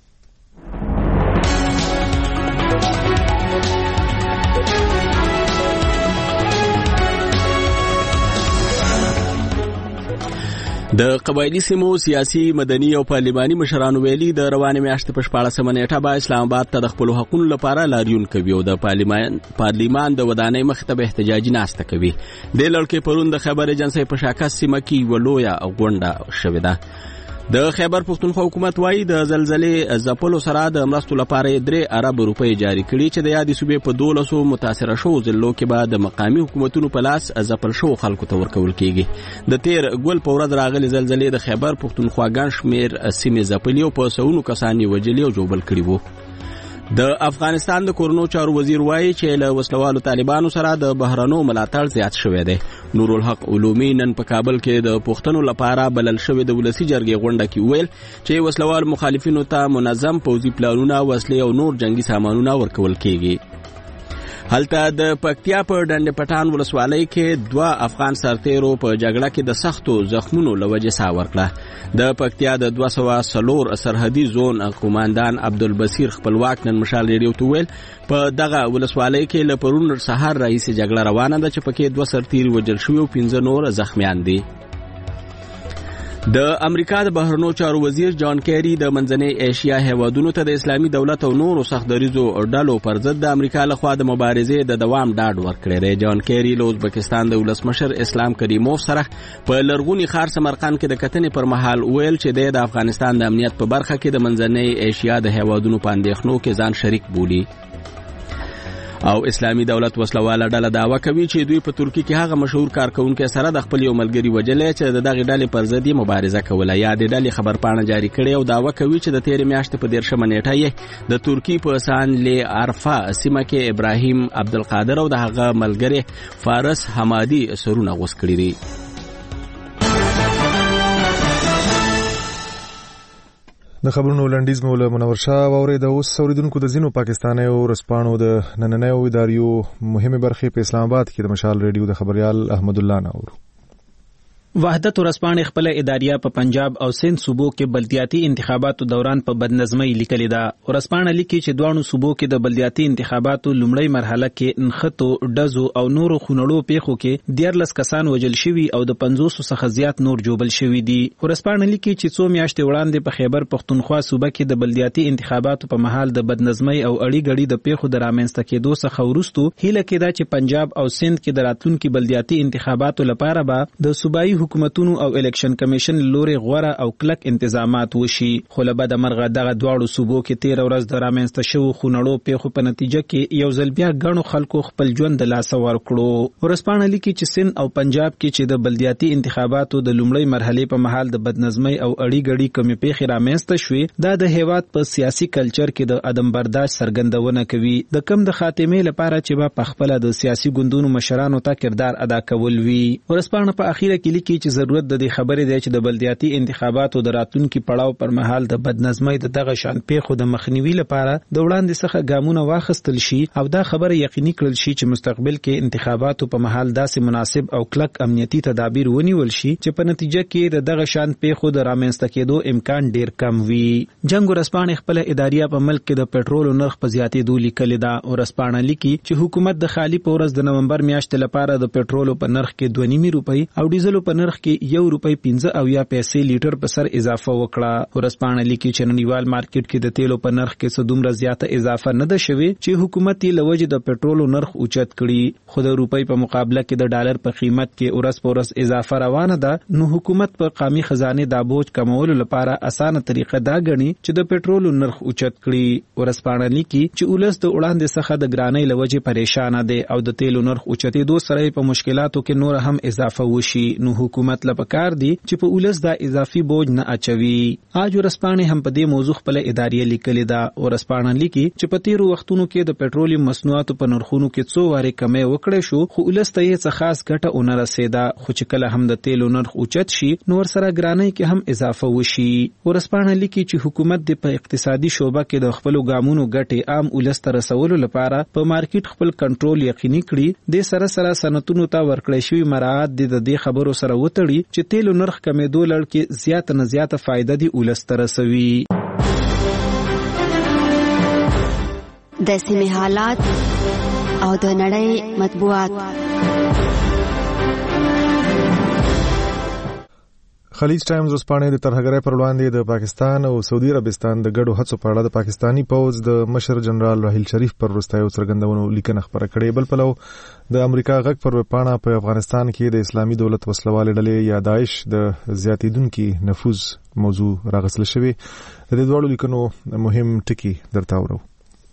د قبایلی سیمو سیاسي مدني او پارلماني مشرانو ویلي د روانې میاشتې په 14 نیټه به اسلام آباد ته د خپل حقوقو لپاره لاریون کوي او د پارلمان د ودانۍ مخ ته احتجاجي ناسته کوي. د لړکې پرون د خبر ایجنسی په شاکه سیمه کې ولویا غونډه شوې ده. د خیبر پښتونخوا حکومت وايي د زلزلې ځپلو سره د مرستو لپاره 3 ارب روپۍ جاری کړي چې د یادې صوبې په 12 متاثره شو ضلعو کې به د مقامي حکومتونو په لاس ځپل شو خلکو ته ورکول کیږي. د تیر ګل په ورځ راغلي زلزلې د خیبر پښتونخوا ګڼ شمېر سیمې ځپلي او په سونو کسان یې وژلي او ژوبل کړي وو. د افغانستان د کورونو چارو وزیر وایي چې له وسلوالو طالبانو سره د بهرنو ملاتړ زیات شوی دی. نور الحق علومي نن په کابل کې د پښتنو لپاره بلل شوی د ولسی جرګې غونډه کې ویل چې وسلوال مخالفینو ته منظم پوځي پلانونه، وسلې او نور جنگي سامانونه ورکول کیږي. هلته د پکتیا په ډنډ پټان ولسوالۍ کې 2 افغان سرتیرو په جګړه کې د سختو زخمونو لوجه سا ورکړه. د پکتیا د 204 سرحدي زون قوماندان عبدالبصیر خپلواک نن مشال ریډیو ته ویل په دغه ولسوالۍ کې له پرون سهار راهیسې جګړه روانه ده چې پکې 2 سرتیر وژل شوي او 15 نور زخمیان دي. د امریکا د بهرنیو چارو وزیر جان کیری د منځنۍ ایشیا هیوادونو ته د اسلامي دولت او نورو سختدریزو ډلو پر ضد د امریکا لخوا د مبارزې د دوام ډاډ ورکړی دی. جان کیری له ازبکستان د ولسمشر اسلام کریموف سره په لرغوني ښار سمرقند کې د کتنې پر مهال ویل چې د افغانستان د امنیت په برخه کې د منځنۍ ایشیا د هیوادونو په اندېښنو کې ځان شریک بولي. او اسلامي دولت وسلواله ډله دعوه کوي چې دوی په ترکیه کې هغه مشهور کارکونکو سره د خپل یو ملګری وجلې چې دغه ډلې پر ضد مبارزه کوله. یا د ډلې خبرپاڼه جاری کړي او دعوه کوي چې د تیر میاشتې په 13 نیټه یې د ترکیه په سان لی عرفه سیمه کې ابراهیم عبدالقادر او د هغه ملګری فارس حمادي سرونه غوس کړي دي. د خبرونو لنډیز مولا منور شاه واورید اوس اوریدونکو د زینو پاکستاني او رسپانو د نننیو اداریو مهمه برخې په اسلام آباد کې د مشال ریډیو د خبريال احمد الله نور. وحدت ورسپانې خپل اداریه په پنجاب او سند صوبو کې بلدیاتي انتخاباتو دوران په بدنظمۍ لیکلې ده. ورسپانې لیکي چې دوانو صوبو کې د بلدیاتي انتخاباتو لومړی مرحله کې نخټو، ډزو او نورو خونړو پیښو کې 14 کسان وژل شوي او د 500 څخه زیات نور جوبل شوي دي. ورسپانې لیکي چې څو میاشتې وړاندې په خیبر پښتونخوا صوبه کې د بلدیاتي انتخاباتو په محل د بدنظمۍ او اړي غړي د پیښو د رامنځته کېدو څخه وروسته هیله کېده چې پنجاب او سند کې د راتلونکو بلدیاتي انتخاباتو لپاره به د صوبایي حکومتونو او الیکشن کمیشن لوري غوړه او کلک انتظامات وشي. خو له بده مرغه دغه دواړو صوبو کې 13 ورځ د رامنځته شوو خونړو پیښو په نتیجه کې یو ځل بیا غنو خلکو خپل ژوند د لاس ورکړو. ورسپانې لیکي چې سند او پنجاب کې چې د بلدیاتي انتخاباتو د لومړی مرحله په محل د بدنظمۍ او اړي غړي کمی پیښې رامنځته شوې دا د هیواد په سیاسي کلچر کې د عدم برداشت څرګندونه کوي. د کم د خاتمه لپاره چې به په خپل د سیاسي ګوندونو مشرانو ته کردار ادا کول وی. ورسپانې په اخیره کې لیکي چې ضرورت د دې خبرې دی چې د بلدیاتي انتخاباتو د راتلونکو پړاو پر مهال د بدنظمۍ د دغه شان پیښو د مخنیوي لپاره د وړاندې څخه ګامونه واخیستل شي او دا خبره یقیني کړل شي چې مستقبل کې انتخاباتو په مهال داسې مناسب او کلک امنیتي تدابیر ونیول شي چې په نتیجه کې د دغه شان پیښو د رامنځته کېدو امکان ډیر کم وي. جنگ ورسپانې خپل اداریه په ملک کې د پټرول نرخ په زیاتېدو لیکلې ده. ورسپانې لیکي چې حکومت د خالی په ورځ د نومبر میاشتې لپاره د پټرول په نرخ کې 2.5 روپۍ او ډیزل په نرخ کې 1 روپۍ 15 او یا پیسې لیټر په سر اضافه وکړه. ورسپانې لیکي چې نړیوال مارکیټ کې د تیلو په نرخ کې څه دومره زیاته اضافه نه ده شوې چې حکومت یې لوجه د پټرولو نرخ اوچت کړي. خو د روپۍ په مقابله کې د ډالر په قیمت کې ورځ په ورځ اضافه روانه ده نو حکومت په قومي خزانه د بوج کمولو لپاره اسانه طریقه دا غني چې د پټرولو نرخ اوچت کړي. ورسپانې لیکي چې ولس د وړاندې څخه د ګرانۍ لوجه پریشان دي او د تیلو نرخ اوچتېدو سره په مشکلاتو کې نور هم اضافه وشي نو حکومت لپاره دي چې په ولس دا اضافي بوج نه اچوي. اج ورسپانه هم په دې موضوع خپل ادارې لیکلي دا ورسپانه لیکي چې په تیرو وختونو کې د پټرولیم مصنوعاتو په نرخونو کې څو واره کمی وکړې شو خو ولس ته یې څه خاص ګټه ونه رسیدا. خو چې کله هم د تیلو نرخ اوچت شي نو ورسره ګرانۍ کې هم اضافه وشي. ورسپانه لیکي چې حکومت د په اقتصادي شوبه کې د خپل ګامونو ګټې عام ولس ته رسولو لپاره په مارکیټ خپل کنټرول یقیني کړي. د سره صنعتونو ته ورکړې شوی مراعات د دې خبرو سره وتړي چې تیلو نرخ کمیدو لړ کې زیات نه زیاته فائدہ دی ولس ته رسوي. د سیمې حالات او د نړۍ مطبوعات. خلیج ټایمز ورځپاڼې د ترهګرۍ پر وړاندې د پاکستان او سعودي عربستان د ګډو هڅو په اړه د پاکستانی پوځ د مشر جنرال راحیل شریف پر وروستیو څرګندونو لیکنه خپره کړې. بل پلو د امریکا غږ پر ویبپاڼه په افغانستان کې د اسلامي دولت وسلوالې ډلې یا داعش د زیاتیدونکي نفوذ موضوع راغسل شوی. د دې دوړو لیکنو مهم ټکي درته اورو.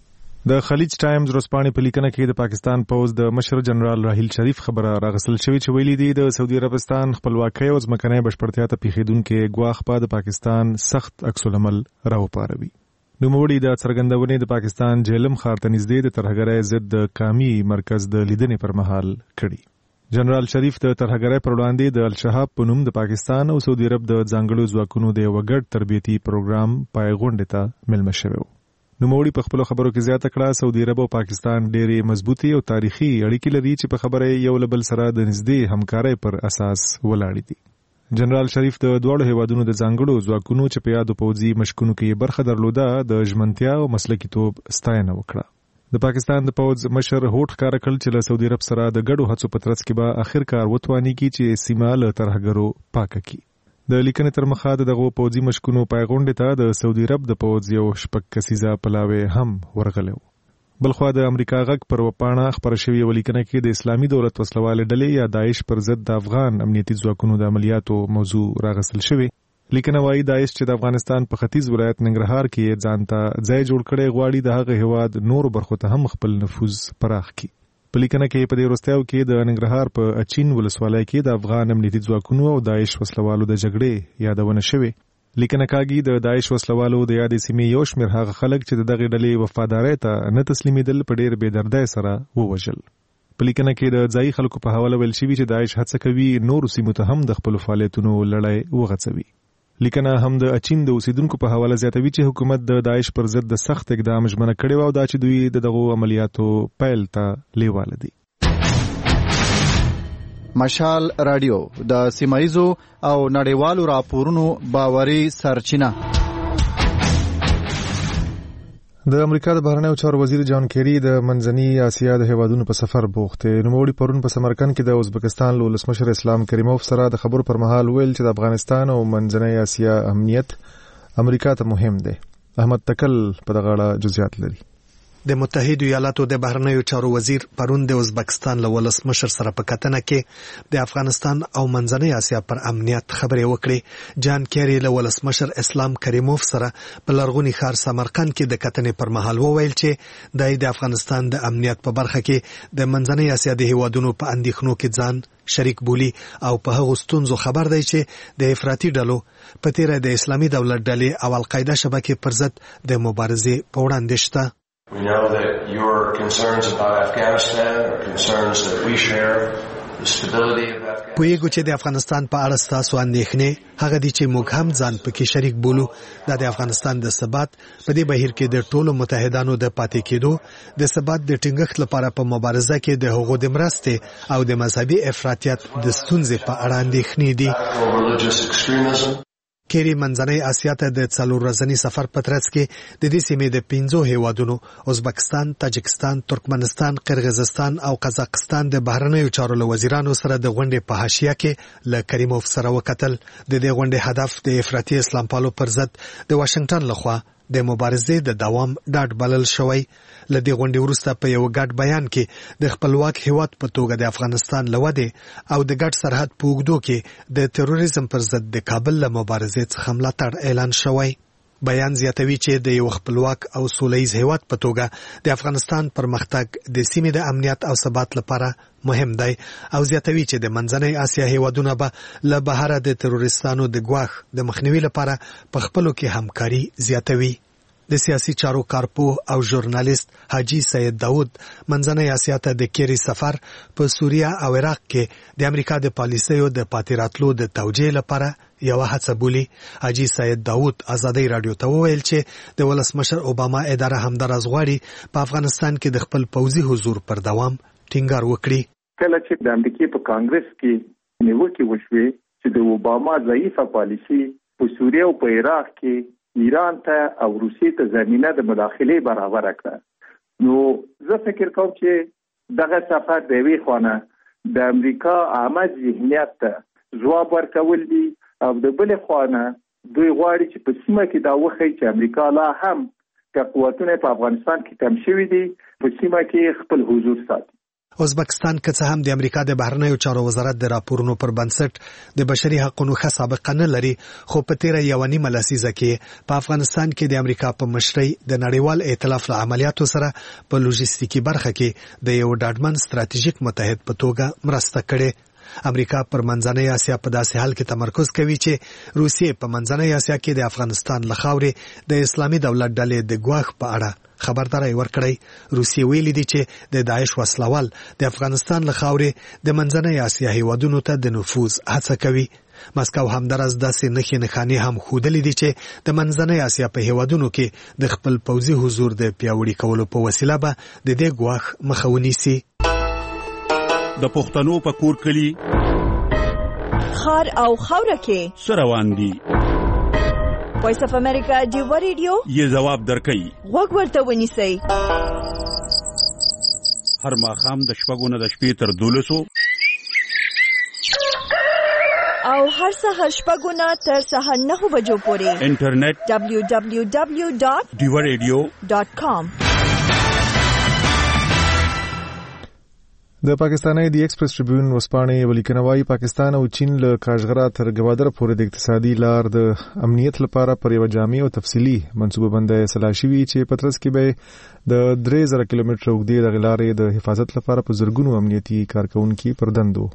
د خلیج ټایمز ورځپاڼې په لیکنه کې د پاکستان پوځ د مشر جنرال راحیل شریف خبره راغسل شوی چې ویلي دی د سعودي عربستان خپلواکۍ او ځمکنۍ بشپړتیا ته پیښیدونکي ګواښ په د پاکستان سخت عکس العمل راوپاروي. نوموړي د څرګندونې د پاکستان جیلم ښار ته نږدې د ترهګرۍ ضد د قامي مرکز د لیدنې پر مهال کړي. جنرال شریف د ترهګرۍ پر وړاندې د الشهاب په نوم د پاکستان او سعودي عرب د ځانګړو ځواکونو د یو ګډ تربیتي پروګرام پای غونډې ته ملمه شوی و. نوموړي په خپل خبرو کې زیاته کړه سعودي عرب او پاکستان ډېرې مضبوطي او تاریخي اړیکې لري چې په خبره یو له بل سره د نږدې همکارۍ پر اساس ولاړې دي. جنرال شریف د دواړو هیوادونو د ځانګړو ځواکونو چې په یادو پوځي مشقونو کې برخه درلوده د ژمنتیا او مسلکیتوب ستاینه وکړه. د پاکستان د پوځ مشر هوټ ښکاره کړ چې له سعودي عرب سره د ګډو هڅو په ترڅ کې به اخر کار وتوانیږي چې سیمه له ترهګرو پاکه کړي. د لیکنې تر مخه دغه پوځي مشقونو پایغونډې ته د سعودي عرب د پوځ یو شپږ کسیزه پلاوی هم ورغلی و. بلخوا د امریکا غږ پر وپاڼه خپره شوې یوه لیکنه کې د اسلامي دولت وسلوالې ډلې یا داعش پر ضد د افغان امنیتي ځواکونو د عملیاتو موضوع راغسل شوې. لیکنه وایي داعش چې د افغانستان په ختیځ ولایت ننګرهار کې ځان ته ځای جوړ کړی غواړي د هغه هیواد نورو برخو ته هم خپل نفوذ پراخ کړي. په لیکنه کې په دې وروستیو کې د ننګرهار په اچین ولسوالۍ کې د افغان امنیتي ځواکونو او داعش وسلوالو د جګړې یادونه شوې. لیکنه کاږي د داعش وسلوالو د یادې سیمې یو شمېر هغه خلک چې د دغې ډلې وفادارۍ ته نه تسلیمېدل په ډېر بې دردۍ سره ووژل. په لیکنه کې د ځایي خلکو په حواله ویل شوي چې داعش هڅه کوي نورو سیمو ته هم د خپلو فعالیتونو لړۍ وغځوي. لیکنه هم د اچین د اوسیدونکو په حواله زیاتوي چې حکومت د داعش پر ضد د سخت اقدام ژمنه کړې وه او دا چې دوی دغه عملیاتو پیل ته لیواله دي. مشال رادیو د سیمایزو او نړیوالو راپورونو باوري سرچینه. د امریکا د بهرنیو چارو وزیر جان کیری د منځنۍ اسیا د هیوادونو په سفر بوخت دی. نوموړي پرون په سمرقند کې د ازبکستان له ولسمشر اسلام کریموف سره د خبرو پر مهال ویل چې د افغانستان او منځنۍ اسیا امنیت امریکا ته مهم دی. احمد تکل په دغه اړه جزئیات لري. د متحده ایالاتو د بهرنیو چارو وزیر پرون د ازبکستان له ولسمشر سره په کتنه کې د افغانستان او منځنۍ اسیا پر امنیت خبرې وکړې. جان کیری له ولسمشر اسلام کریموف سره په لرغوني ښار سمرقند کې د کتنې پر مهال وویل چې د افغانستان د امنیت په برخه کې د منځنۍ اسیا د هیوادونو په اندېښنو کې ځان شریک بولی او په هغو ستونزو خبر دی چې د افراطي ډلو په تیره د اسلامي دولت ډلې او القاعده شبکې پر ضد د مبارزې په وړاندې شته. We know that your concerns about Afghanistan are concerns that we share. The stability of Afghanistan. پوهیږو چې د افغانستان په اړه ستاسو اندېښنې هغه دي چې موږ هم ځان پکې شریک بولو. دا د افغانستان د ثبات په دې بهیر کې د ټولو متحدانو د پاتې کېدو د ثبات د ټینګښت لپاره په مبارزه کې د هغو د مرستې او د مذهبي افراطیت د ستونزې په اړه اندېښنې دي. کیری منځنۍ اسیا ته د 4 ورځني سفر په ترڅ کې د دې سیمې د 5 هیوادونو ازبکستان، تاجکستان، ترکمنستان، قرغیزستان او قزاقستان د بهرنیو چارو له وزیرانو سره د غونډې په حاشیه کې له کریموف سره وکتل. د دې غونډې هدف د افراطي اسلام پالو پر ضد د واشنگټن لخوا د مبارزې د دوام ډاډ بلل شوی. له دې غونډې وروسته په یو ګډ بیان کې د خپلواک هیواد په توګه د افغانستان له ودې او د ګډ سرحد په اوږدو کې د تروریزم پر ضد د کابل له مبارزې څخه ملاتړ اعلان شوی. بیان زیاتوي چې د یو خپلواک او سولهییز هیواد په توګه د افغانستان پرمختګ د سیمې د امنیت او ثبات لپاره مهم دی او زیاتوي چې د منځنۍ اسیا هیوادونه به له بهره د تروریستانو د ګواښ د مخنیوي لپاره په خپلو کې همکاري زیاتوي. د سیاسي چارو کارپوه او ژورنالیست حاجی سید داود منځنۍ اسیا ته د کیری سفر په سوریه او عراق کې د امریکا د پالیسیو د پاتې راتلو د توجیه لپاره یو هڅه بولي. حاجی سید داود ازادي رادیو ته وویل چې د ولسمشر اوباما اداره همدارس غواړي په افغانستان کې د خپل پوځي حضور پر دوام ټینګار وکړي. کله چې د امریکا په کانګرس کې نیوکه وشوه چې د اوباما ضعیفه پالیسی په سوریه او په عراق کې ایران ته او روسیې ته زمینه د مداخلې برابر کړه، نو زه فکر کوم چې دغه سفر د وی خونه د امریکا عامه ذهنیت ته ځواب ورکول دي او د بل خونه دوی غواړي چې په سیمه کې دا وخی چې امریکا لا هم د قوتونو په افغانستان کې کم شوي دي، په سیمه کې خپل حضور ساتي. ازبکستان که څه هم د امریکا د بهرنیو چارو وزارت د راپورونو پر بنسټ د بشري حقوقو ښه سابقه نه لري، خو په تیره یوه نیمه لسیزه کې په افغانستان کې د امریکا په مشرۍ د نړیوال ائتلاف له عملیاتو سره په لوژستیکي برخه کې د یو ډاډمن ستراتیژیک متحد په توګه مرسته کړې. امریکا پر منځنۍ اسیا په داسې حال کې تمرکز کوي چې روسیې په منځنۍ اسیا کې د افغانستان له خاورې د اسلامي دولت ډلې د ګواښ په اړه خبرداري ورکړی. روسیې ویلي دي چې د داعش وسلوال د افغانستان له خاورې د منځنۍ اسیا هیوادونو ته د نفوذ هڅه کوي. مسکو همدارس داسې نښې نښانې هم ښودلې دي چې د منځنۍ اسیا په هیوادونو کې د خپل پوځي حضور د پیاوړي کولو په وسیله به د دې ګواښ مخه ونیسي. د پښتنو په کور کلی خار او خوره کې سروان دي. وایس اف امریکا ډیو ریډیو یې جواب درکړي، غوږ ورته ونیسئ. هر ماښام د شپږو نه د شپې تر 12 او هر سهار شپږو نه تر سهار 9 بجو پورې انټرنیټ www.diwaradio.com. د پاکستاني دی ایکسپریس ټریبیون وسپانې ولیکنوي پاکستان او چین له کاشغرا تر ګوادر پورې د اقتصادي لار د امنیت لپاره پر یو جامع او تفصیلی منصوبه بندي سلاشوي چې پترس کې به د 3000 کیلومتر اوږدې د غلارې د حفاظت لپاره په زرګونو امنیتي کارکونکو پر دندو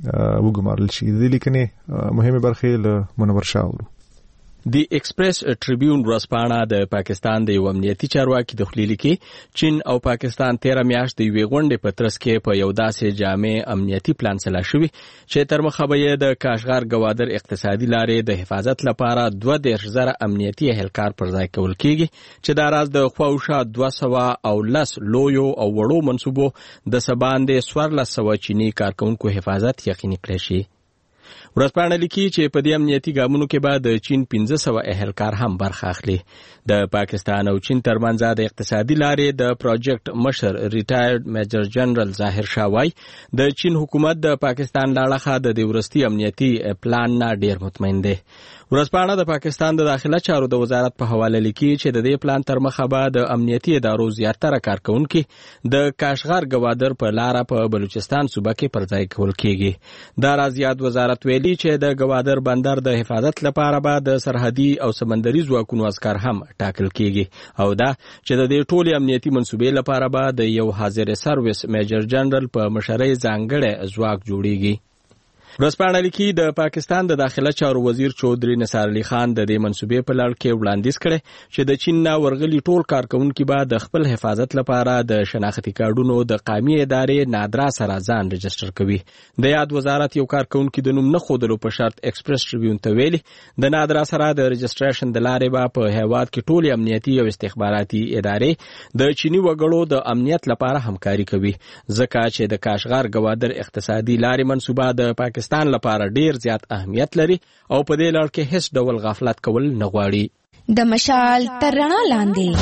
وګمارل شي. د لیکنې مهمه برخه له منور شاورو. دی ایکسپریس ټریبیون ورځپاڼه د پاکستان د یو امنیتي چارواکي د خلیلي کې چین او پاکستان 13 میاشت د یوې غونډې په ترڅ کې په یو داسې جامع امنیتي پلان سلا شوی چې تر مخه به د کاشغر ګوادر اقتصادي لارې د حفاظت لپاره 20,000 امنیتي اهلکار پر ځای کول کیږي چې دا راز د خواوشا 200 او لس لویو او وړو منصوبو د سباندې 1400 چینی کارکونکو حفاظت یقیني کړی شي. ورځپاڼه لیکي چې په دې امنیتي ګامونو کې به د چین 1500 اهلکار هم برخه اخلي. د پاکستان او چین ترمنځ د اقتصادي لارې د پروجیکټ مشر ریټایرډ میجر جنرال ظاهر شاوای د چین حکومت د پاکستان لاړه د دورستي امنیتي پلان نه ډیر مطمئن دی. ورځپاڼه د پاکستان د داخله چارو د وزارت په حواله لیکي چې د دې پلان تر مخه به د امنیتي ادارو زیاتره کارکونکو د کاشغر ګوادر په لار په بلوچستان صوبه کې پر ځای کول کیږي. دا راځي وزارت ویلي چې د ګوادر بندر د حفاظت لپاره به د سرحدي او سمندري ځواکونو عسكر هم ټاکل کیږي او دا چې د دې ټولي امنیتي منصوبې لپاره به د یو حاضر سرویس میجر جنرال په مشرۍ ځانګړی ځواک جوړیږي. ورځپاڼه لیکي د پاکستان د داخله چارو وزیر چودري نثار علي خان د دې منصوبې په لړ کې وړاندیز کړي چې د چین نه ورغلي ټول کارکونکو به د خپل حفاظت لپاره د شناختی کارډونو د قومي ادارې نادرا سره ځان رجستر کوي. د یاد وزارت یو کارکونکو د نوم نه خودلو په شرط ایکسپریس ټریبیون ته ویلي د نادرا سره د رجستریشن د لارې به په هیواد کې ټول امنیتي او استخباراتي ادارې د چینی وګړو د امنیت لپاره همکاري کوي ځکه چې د کاشغر ګوادر اقتصادي لارې منصوبه د پاکستان لپاره ډیر زیات اهمیت لري او په دې لړ کې هیڅ ډول غفلت کول نه غواړي. د مشال تر رڼا لاندې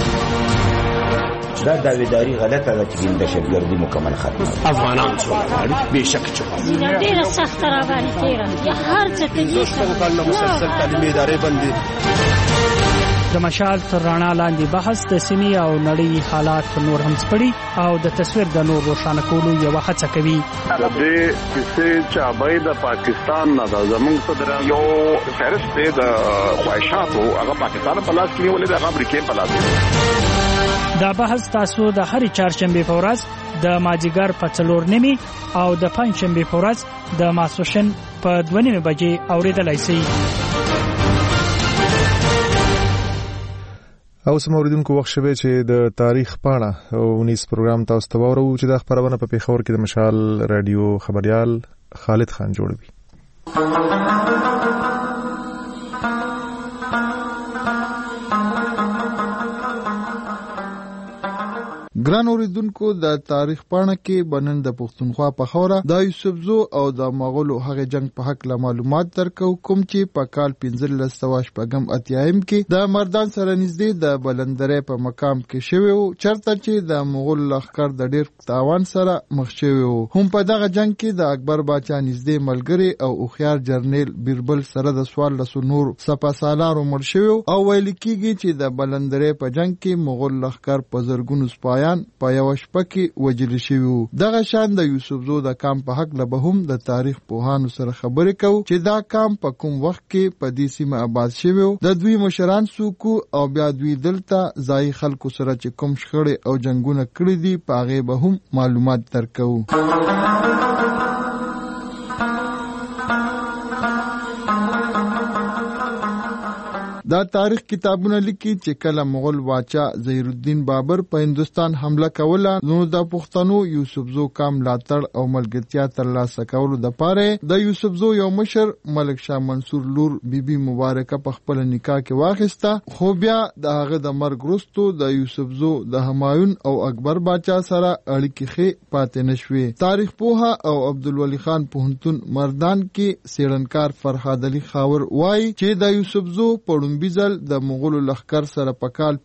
دا داویداری غلطه ده چې دهشتګردي مکمل ختمه افغانان څومره بهشکه چوکا ډیره سخت را باندې تیرا یا هر څه ته یې مسلسل تعلیمي ادارې باندې د مشال تر رڼا لاندې بحث د سیمې او نړۍ حالات نور هم سپړي او د تصویر د نور روښانه کولو یو هڅه کوي. د دې کیسې چابې د پاکستان نه د زمونږ صدر یو فهرست دی د خواهشاتو هغه پاکستان په لاس کې ولې د امریکا په لاس کې. دا بحث تاسو د هرې چهارشنبې په ورځ د مازیګر په 4:30 او د پنځشنبې په ورځ د ماسپښین په 2:30 بجې اوریدلای شئ. او سموریدونکو وخت شوه چې د تاریخ پاڼه او 19 پروګرام تاسو ته وورو چې د خبرونه په پیښور کې د مشال رادیو خبريال خالد خان جوړوي. ګران اوریدونکو د تاریخ پاڼه کې بنن د پښتونخوا په خوره د یوسفزو او د مغولو هغه جنگ په حق له معلومات درکو کوم چې په کال 1588 کې د مردان سره نږدې د بلندرې په مقام کې شوی او چرته چې د مغول لښکر د ډیر تاوان سره مخ شوی او هم په دغه جنگ کې د اکبر باچا نږدې ملګری او اوخيار جرنیل بیربل سره د سوال لسو نور سپاسالارو مړ شوی او ویل کېږي چې د بلندرې په جنگ کې مغول لښکر په زرګونو سپایان په یو شپه کې وجل شوی. دغه شان د یوسفزو د کام په حق له هم د تاریخ پوهانو سره خبرې کوي چې دا کام په کوم وخت کې په دې سیمه آباد شوی د دوی مشران سوکو او بیا دوی دلته ځای خلکو سره چې کوم شخړې او جنگونه کړې دي په هغه به هم معلومات درکو. دا تاریخ کتابونه لیکي چې کله مغول باچا ظهیر الدین بابر په هندستان حمله کوله نو د پښتنو یوسفزو کام لاتړ او ملګرتیا ترلاسه کولو د پاره د یوسفزو یو مشر ملک شاه منصور لور بیبي مبارکه په خپل نکاح کې واخیسته. خو بیا د هغه د مرګ وروسته د یوسفزو د همایون او اکبر باچا سره اړیکې ښې پاتې نشوي. تاریخ پوها او عبدالولی خان پوهنتون مردان کې سیړنکار فرهاد علي خاور وایي چې د یوسفزو په بیزل د مغول لښکر سره په کال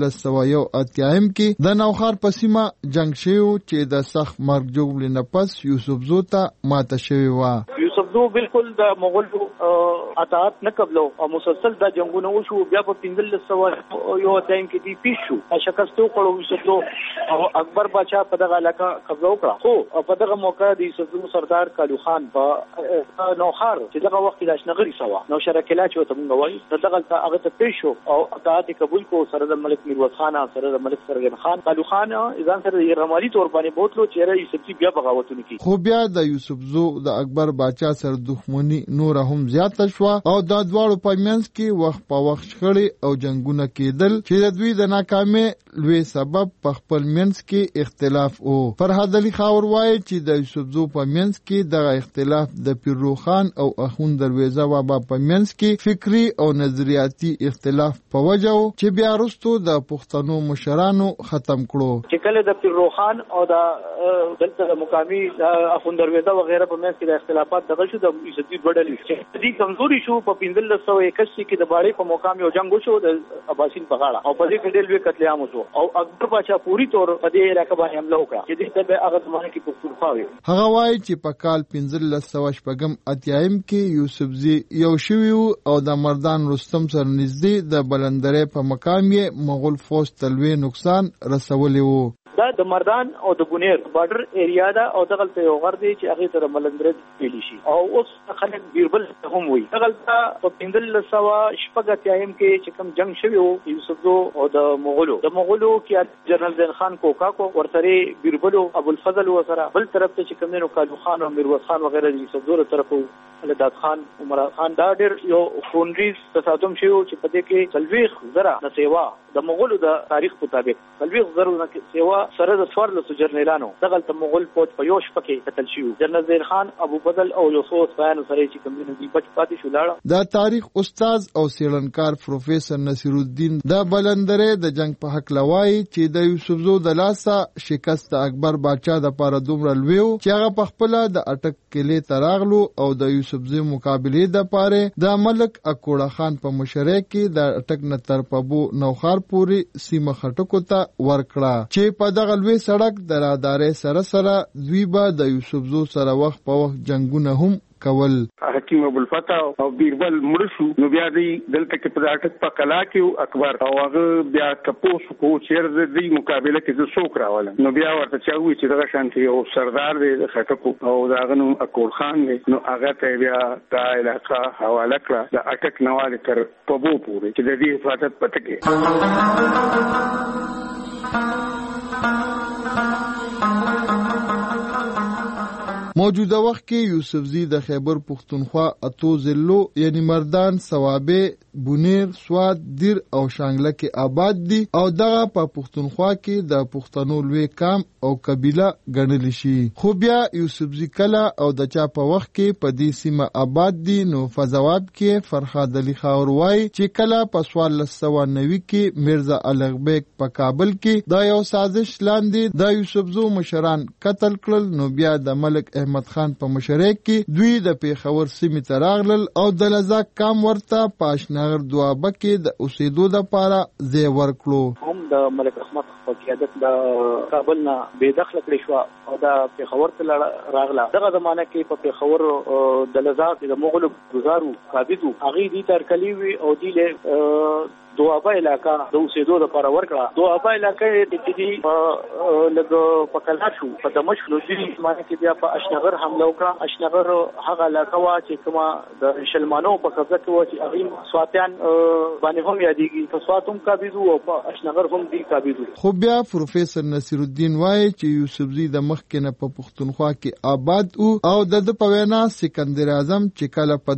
1581 کې د نوخار په سیمه جنگ شوی چې د سخت مرګ جوړل نه پس یوسفزو ته ماته شوی و. یوسفزو بالکل د مغول اطاعت نه قبلو او مسلسل د جنگونو وشو. بیا په 1581 کې دی پیښو شکستو کړو یوسفزو او اکبر باچا په دغه علاقه قبضه وکړه. خو په دغه موقع د یوسفزو سردار کالو خان په نوخار چې دغه وخت د اشنغری سوا نو شرکلا چې ته مونږ وایي دغه هغه ته پیښو او اطاعت قبول کو سره د ملک میرویس خان سره د ملک سرګن خان کالو خان ځان سره یې رمالي تور باندې بوتلو چې یوسفزي بیا بغاوتونه کوي. خو بیا د یوسفزو د اکبر باچا سره دښمنی نور هم زیاته شو او د دواړو په منځ کې وخت په وخت شخړې او جنگونه کېدل چې د دوی د ناکامۍ لوی سبب په خپل منځ کې اختلاف او فرهاد علي خاور وایي چې د یوسفزو په منځ کې د اختلاف د پیرو خان او اخوند درویزه بابا په منځ کې فکری او نظریاتي اختلاف په وجه چې بیا وروسته د پښتنو مشرانو ختم کړو. چې کله د پیرو خان او د دلته مقامي اخوند درویزه وغیرہ په منځ کې د اختلافات دغه شو د یوسفزي بدل شي. دې کمزوري شو په 1581 کې د باړې په مقام یو جنگ وشو د عباسین په غاړه او په دې کې ډېر لوی قتل عام وشو او اکبر باچا پوری طور په دې علاقې باندې حمله وکړه چې دې ته هغه زمانه کې پښتونخوا وي. هغه وایي چې په کال 1588 کې یوسفزي یو شوی او د مردان رستم سره نږدې د بلندرې په مقام یې مغول فوج تلوي نقصان رسولي وو. دا د مردان او د بونیر بارډر ایریا دا او دغه ته یو غر دی چې هغه تر ملندرې پیلی شي او اوس خلک بیربل هم وي. دغه په 1580 کې چې کوم جنگ شوی وو یوسفزو او د مغولو کې جنرال زین خان کوکاکو ورته بیربل او ابو الفضل وسره بل طرف ته چې کوم نو کالو خان او میرویس خان وغیرہ یوسفزو طرفو لداد خان عمر خان دا ډېر یو خونریز تصادم شوی چې په دې کې تلويخ زرا نسوا د مغولو د تاریخ مطابق تلويخ زرا نسوا سره د څوارلسو جرنیلانو دغه مغول فوج په یو شپه کې قتل شوی. جنرال زین خان ابو بدل او یوسف بیان سره چې کوم دي بچ پاتې شو لاړه. دا تاریخ استاد او سیړنکار پروفیسور نصیر الدین د بلندرې د جنگ په حق لوي چې د یوسفزو د لاسه شکست اکبر باچا د پاره دومره لوي چې هغه په خپل د اٹک کلی تراغلو او د یوسفزي مقابله د پاره د ملک اکوړه خان په مشرۍ کې د اٹک نه تر پبو نوخار پوری سیمه خټکو ته ورکړه چې په دغه لوی سړک د رادارې سره دوی به د یوسفزو سره وخت په وخت جنگونه هم کول. حکیم ابوالفتح او بیربل مرشو نو بیا دی دلته کې په اټک په کلا کې اکبر او هغه بیا تپوس کو چیرې د مقابله کې د څوک راولم نو بیا ورته چاوي چې دغه شانتي او سردار دی د خټکو او داغه نو اکول خان دی نو هغه ته بیا دا علاقه حواله کړه د اټک نواله تر پبو پورې چې د دې حفاظت پته کې. موجوده وخت کې یوسفزي د خیبر پښتونخوا اتو ضلعو یعنی مردان، صوابه، بونیر، سوات، دیر او شانګله کې آباد دي او دغه په پښتونخوا کې د پښتنو لوی کام او قبیله ګڼل شي. خو بیا یوسفزي کلا او د چا په وخت کې په دې سیمه آباد دي. نو فزواب کې فرخاد علي خاور وای چې کلا په 1490 کې مرزا الغ بیگ په کابل کې دا یو سازش لاندې د یوسفزو مشران قتل کړل. نو بیا د ملک احمد خان په مشرۍ کې دوی د پیښور سیمې ته راغلل او د لزاک کام ورته پاشناغر دوابه کې د اوسېدو لپاره ځای ورکړو. هم د ملک احمد په قیادت د کابل نه بې دخله کړې شو او د پیښور ته راغله. دغه زمانه کې په پیښور د لزاک د مغولو گزارو قابضو هغه دي ترکلی وی او دی له دوابه علاقہ د اوسېدو لپاره ورکړه. دوابه علاقې د دې لږ په کلا شو په دمشق نو دې زمانه کې بیا په اشنغر حمله وکړه. اشنغر هغه علاقه وا چې کومه د شلمانو په قبضه کې و چې هغه سواتیان باندې هم یادېږي په سواتوم قابضو او په اشنغر هم دي قابضو. خو بیا پروفیسور نصیر الدین وایي چې یوسفزي د مخکې نه په پښتونخوا کې آباد او د په وینا سکندر اعظم چې کله په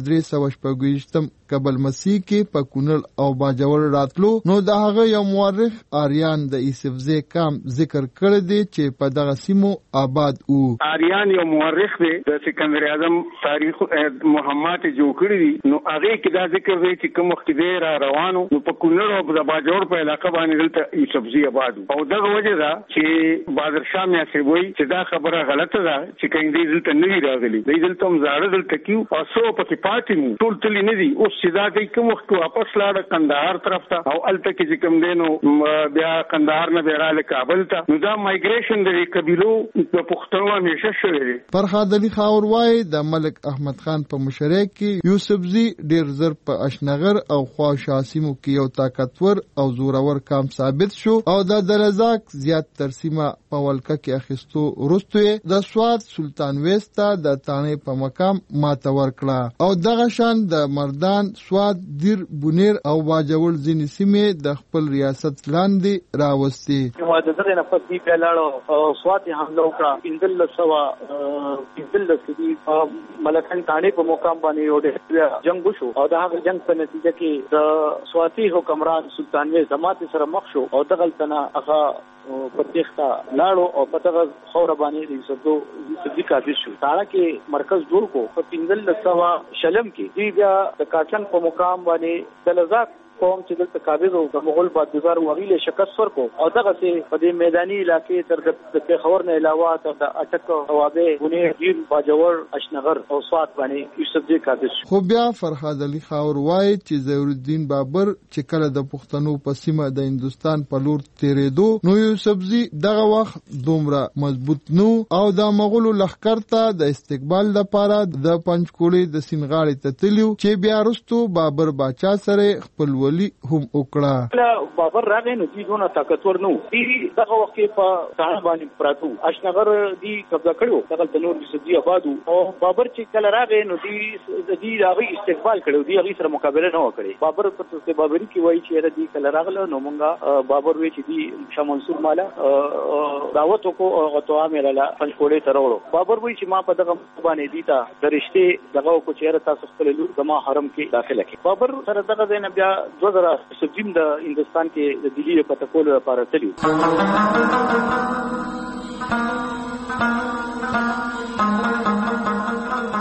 326 قبل مسیح کې په کونړ او باجوړ راتلو نو د هغه یو مورخ آریان د یوسفزي کام ذکر کړی دی چې په دغه سیمو آباد وو. آریان یو مورخ دی د سکندر اعظم تاریخ محمد جوړ کړی دی نو هغه کې دا ذکر دی چې کوم وخت دی را روانو نو په کونړ او په باجوړ په علاقه باندې دلته یوسفزي آباد او دغه وجه دا چې بادر شاه میا سی وایي چې دا خبره غلطه ده چې کیندې دلته نه راغلي دی دلته هم زاړه دلته کیو او سو پکې پاتې نو ټول تللی نه دي اوس چې دا کوم وخت واپس لاړ کندهار طرف ته او الته کې کوم دینو بیا کندهار نه بیراله کابل ته نو دا مایګریشن د قبیلو په پښتنو همیشه شوی دی. فرخاد علي خاور وای د ملک احمد خان په مشرۍ کې یوسفزي ډیر زر په اشنغر او خواشه سیمو کې یو طاقتور او زورور کام ثابت شو او د دلزاک زیات ترسیمه په ولکه کې اخیستو وروسته د سوات سلطان وستا د تانه په مقام ماته ورکړه او دغه شان د مردان، سوات، دیر، بونیر او باجوړ ځینې سیمې د خپل ریاست لاندې راوستي. نو د دغه نفس دی په لاړو سوات حمله وکړه. اندل سوا سدي ملکان تانه په مقام باندې یو جنگ وشو او د هغه جنگ په نتیجه کې د سواتی حکمران سلطان وې جماعت سره مخ شو او دغه تنه هغه په تخته لاړو او په دغه خور باندې یوسفزي قابض شو. تاړه کې مرکز جوړ کو په اندل سوا شلم کې دی بیا د کاټن په مقام باندې دلزاک قوم چې دلته قابض او د مغول بادګزار وغیله شکست ورکو او دغه سي په دې میداني علاقې تر د پیښور نه علاوه تر د اټک، توابه، بونیر، دیر، باجوړ، اشنغر او سوات باندې یوسفزي قابض شو. خو بیا فرخاد علي خاور وایي چې ظهور الدین بابر چې کله د پښتنو په سیمه د هندستان په لور تیرېدو نو یوسفزي دغه وخت دومره مضبوط نو او د مغولو لښکر ته د استقبال لپاره د پنځکوړې د سینغاړې ته تلو چې بیا وروسته بابر باچا سره خپل هم وکړه. بابر راغی نو دې دونه طاقتور نو دې دغه وخت په ځان باندې پراتو اشنغر دې قبضه کړو دغه د نور یوسفزي آباد او بابر چې کله راغی نو دې راغی استقبال کړو دې هغه سره مقابله نه وکړي. بابر په بابری کې وایي چې دې کله راغله نو مونږه بابر وی چې دې شاه منصور مالا دعوت وکړو او غتوا مې لاله پنځکوړې ته وروړو. بابر وی چې ما په دغه باندې دیتا درشته دغه کو چیرې تاسو خپل لور زما حرم کې داخله کړي. بابر سره دغه دینه بیا 2000 د هندستان کې د دلی په تکول لپاره تللی.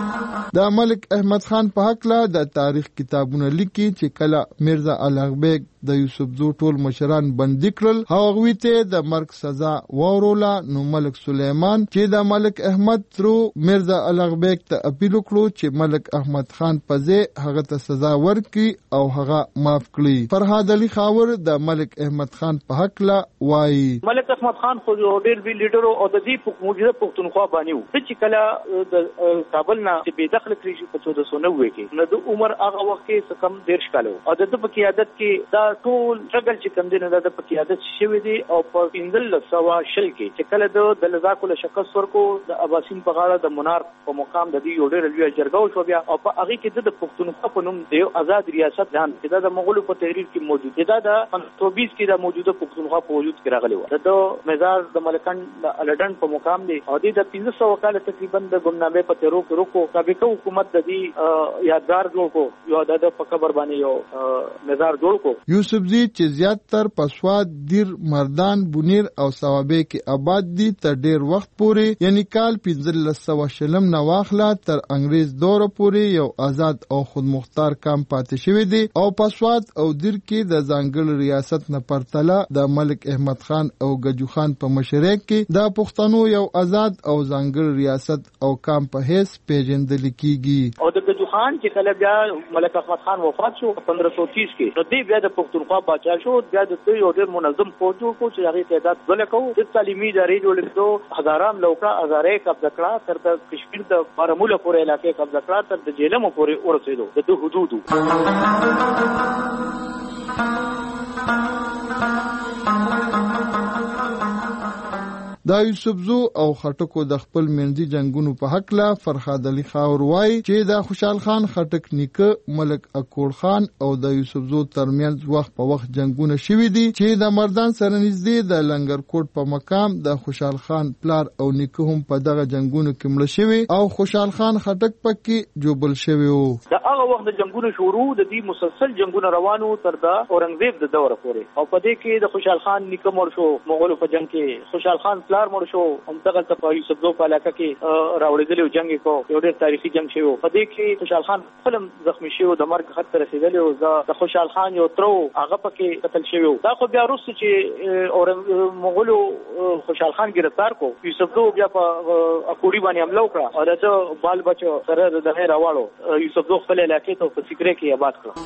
د ملک احمد خان په حق لا د تاریخ کتابونه لیکي چې کله مرزا الغ بیگ د یوسفزو ټول مشران بندي کړل او هغوی ته د مرګ سزا واوروله. نو ملک سلیمان چې د ملک احمد ترو میرزا الغبیک ته اپیل وکړو چې ملک احمد خان په ځای هغه ته سزا ورکړي او هغه معاف کړي. فرهاد علي خاور د ملک احمد خان په حق لا وایي ملک احمد خان خو یو ډېر وی لیډر او د دې موجوده پښتونخوا باندې وو چې کله د کابل نه بې دخل کړی په 1490 کې نو د عمر هغه وخت کې کم 13 کال او د په قیادت کې دا ټول شغل چې کم دي نه د په قیادت شوی دی او په 1500 کې چې کله د لزاکو له شکست ورکو د اباسین په غاړه د منار په مقام د دې یو ډېر لوی جرګه شو بیا او په هغه کې د پښتونخوا په نوم د آزاد ریاست ځان چې د مغولو په تحریر کې موجود دی دا د 1920 کې د موجوده پښتونخوا په وجود کې راغلی و د مزار د ملکان د الډن په مقام دی او د 1500 کال تقریبا د ګمنامه په تیرو کې روکو سابقه حکومت د دې یادګار جوړ کو یو د په قبر باندې یو مزار جوړ کو. یوسفزي چې زیات تر پسواد دیر مردان بونیر او ثوابه کې آباد دي تر ډیر وخت پورې یعنی کال 1500 نه واخله تر انګريز دور پورې یو آزاد او خود مختار کام پاتې شوی دی او پسواد او دیر کې د ځانګړي ریاست نه پرتله د ملک احمد خان او گجو خان په مشرۍ کې د پښتنو یو آزاد او ځانګړي ریاست او کام په هیڅ پیژندل کیږي. او د گجو خان چې کله بیا ملک احمد خان وفات شو 1530 کې نو دی بیا د پښتونخوا بادشاہ شو بیا د دوی یو ډېر منظم فوج جوړ کو چې هغه تعداد ولکو د تعلیمي ادارې جوړې کړو هزاران لوکا هزارې قبضه کړه تر د کشمیر د بارموله پورې علاقې قبضه کړه تر د جیلم پورې ورسېدو د حدودو. دا یوسفزو او خټکو د خپل منځي جنگونو په حق لا فرهاد علي خاور وایي چې د خوشحال خان خټک نیکه ملک اکوړ خان او د یوسفزو ترمنځ وخت په وخت جنگونه شوي دي چې د مردان سره نږدې د لنګرکوټ په مقام د خوشحال خان پلار او نیکه هم په دغه جنگونو کې مړه شوي او خوشحال خان خټک پکې جوبل شوی وو. د هغه وخت د جنگونو شروع د دې مسلسل جنگونو روانو تر د اورنګزیب د دوره پورې او په دې کې د خوشحال خان نیکه مړ شو مغولو په جنگ کې خوشحال خان پلار مړ شو هم دغه په یوسفزو په علاقه کې راوړېدلی جنگ کو یو ډېر تاریخي جنگ شوی په دې کې خوشحال خان فلم زخمی شوی د مرګ خط ته رسیدلی او د خوشحال خان یو ترو هغه پکې قتل شوی دا خو بیا وروسته چې مغولو خوشحال خان گرفتار کو یوسفزو بیا په اکوړي باندې حمله وکړه او د بال بچو سره د هغه راوړو یوسفزو خپل علاقې ته په سیکرې کې آباد کړ.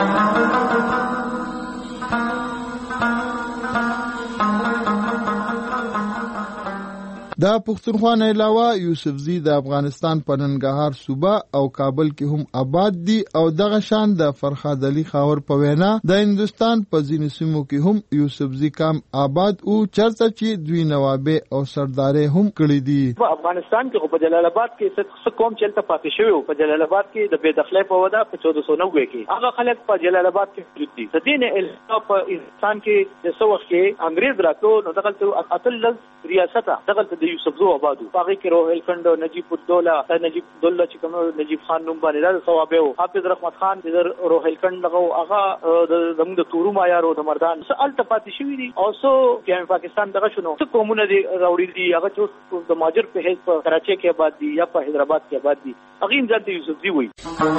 دا پښتونخوا نه علاوه یوسفزي د افغانستان په ننګرهار صوبه او کابل کې هم آباد دي او دغه شان د فرهاد علي خاور په وینا د هندستان په ځینو سیمو کې هم یوسفزي کام آباد او چرته چې دوی نوابه او سردارې هم کړی دي. په افغانستان کې په جلال آباد کې څه قوم چلته پاتې شوی په جلال آباد کې د بے دخلۍ په وجه په 1490 کې هغه خلک په جلال آباد کې موجود دي. د دین الهام په افغانستان کې د څو وخت کې انګريز راتلو نو دغه اتل ریاست دغه د یوسفزو آبادو هغه کې روهیل کند نجیب الدوله چې کوم نجیب خان نوم باندې دا ثوابه او حافظ رحمت خان د روهیل کند هغه زموږ د تورو معیار او د مردان سال تپاتې شوی دي او سو چې پاکستان دغه شنو څه قومونه دي راوړي دي هغه چې د ماجر په هیڅ په کراچي کې آباد دي یا په حیدرآباد کې آباد دي هغه هم ځان د یوسفزي وایي.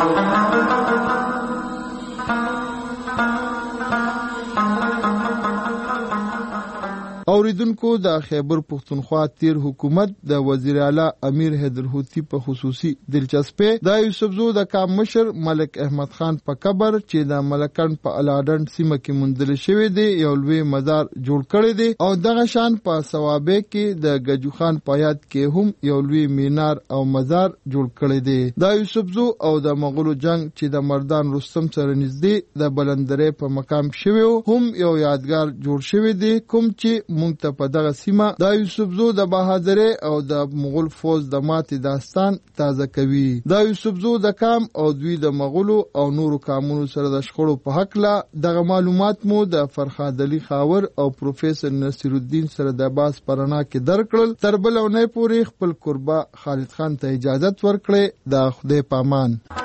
اوریدونکو د خیبر پښتونخوا تیر حکومت د وزیر اعلی امیر حیدر هوتی په خصوصي دلچسپي د یوسفزو د کام مشر ملک احمد خان په قبر چې د ملکان په الاډن سیمه کې مندل شوی دی یو لوی مزار جوړ کړی دی او دغه شان په ثوابه کې د گجو خان په یاد کې هم یو لوی مینار او مزار جوړ کړی دی. د یوسفزو او د مغولو جنگ چې د مردان رستم سره نږدې د بلندرې په مقام شوی هم یو یادګار جوړ شوی دی کوم چې مونږ ته په دغه سیمه د یوسفزو د بهادرۍ او د مغول فوج د ماتې داستان تازه کوي. د یوسفزو د کام او دوی د مغولو او نورو کامونو سره د شخړو په حق لا دغه معلومات مو د فرهاد علي خاور او پروفیسور نصیر الدین سره د باس پرانا کې درکړل. تر بل اونۍ پورې خپل قربا خالد خان ته اجازه ورکړي. د خدای پامان.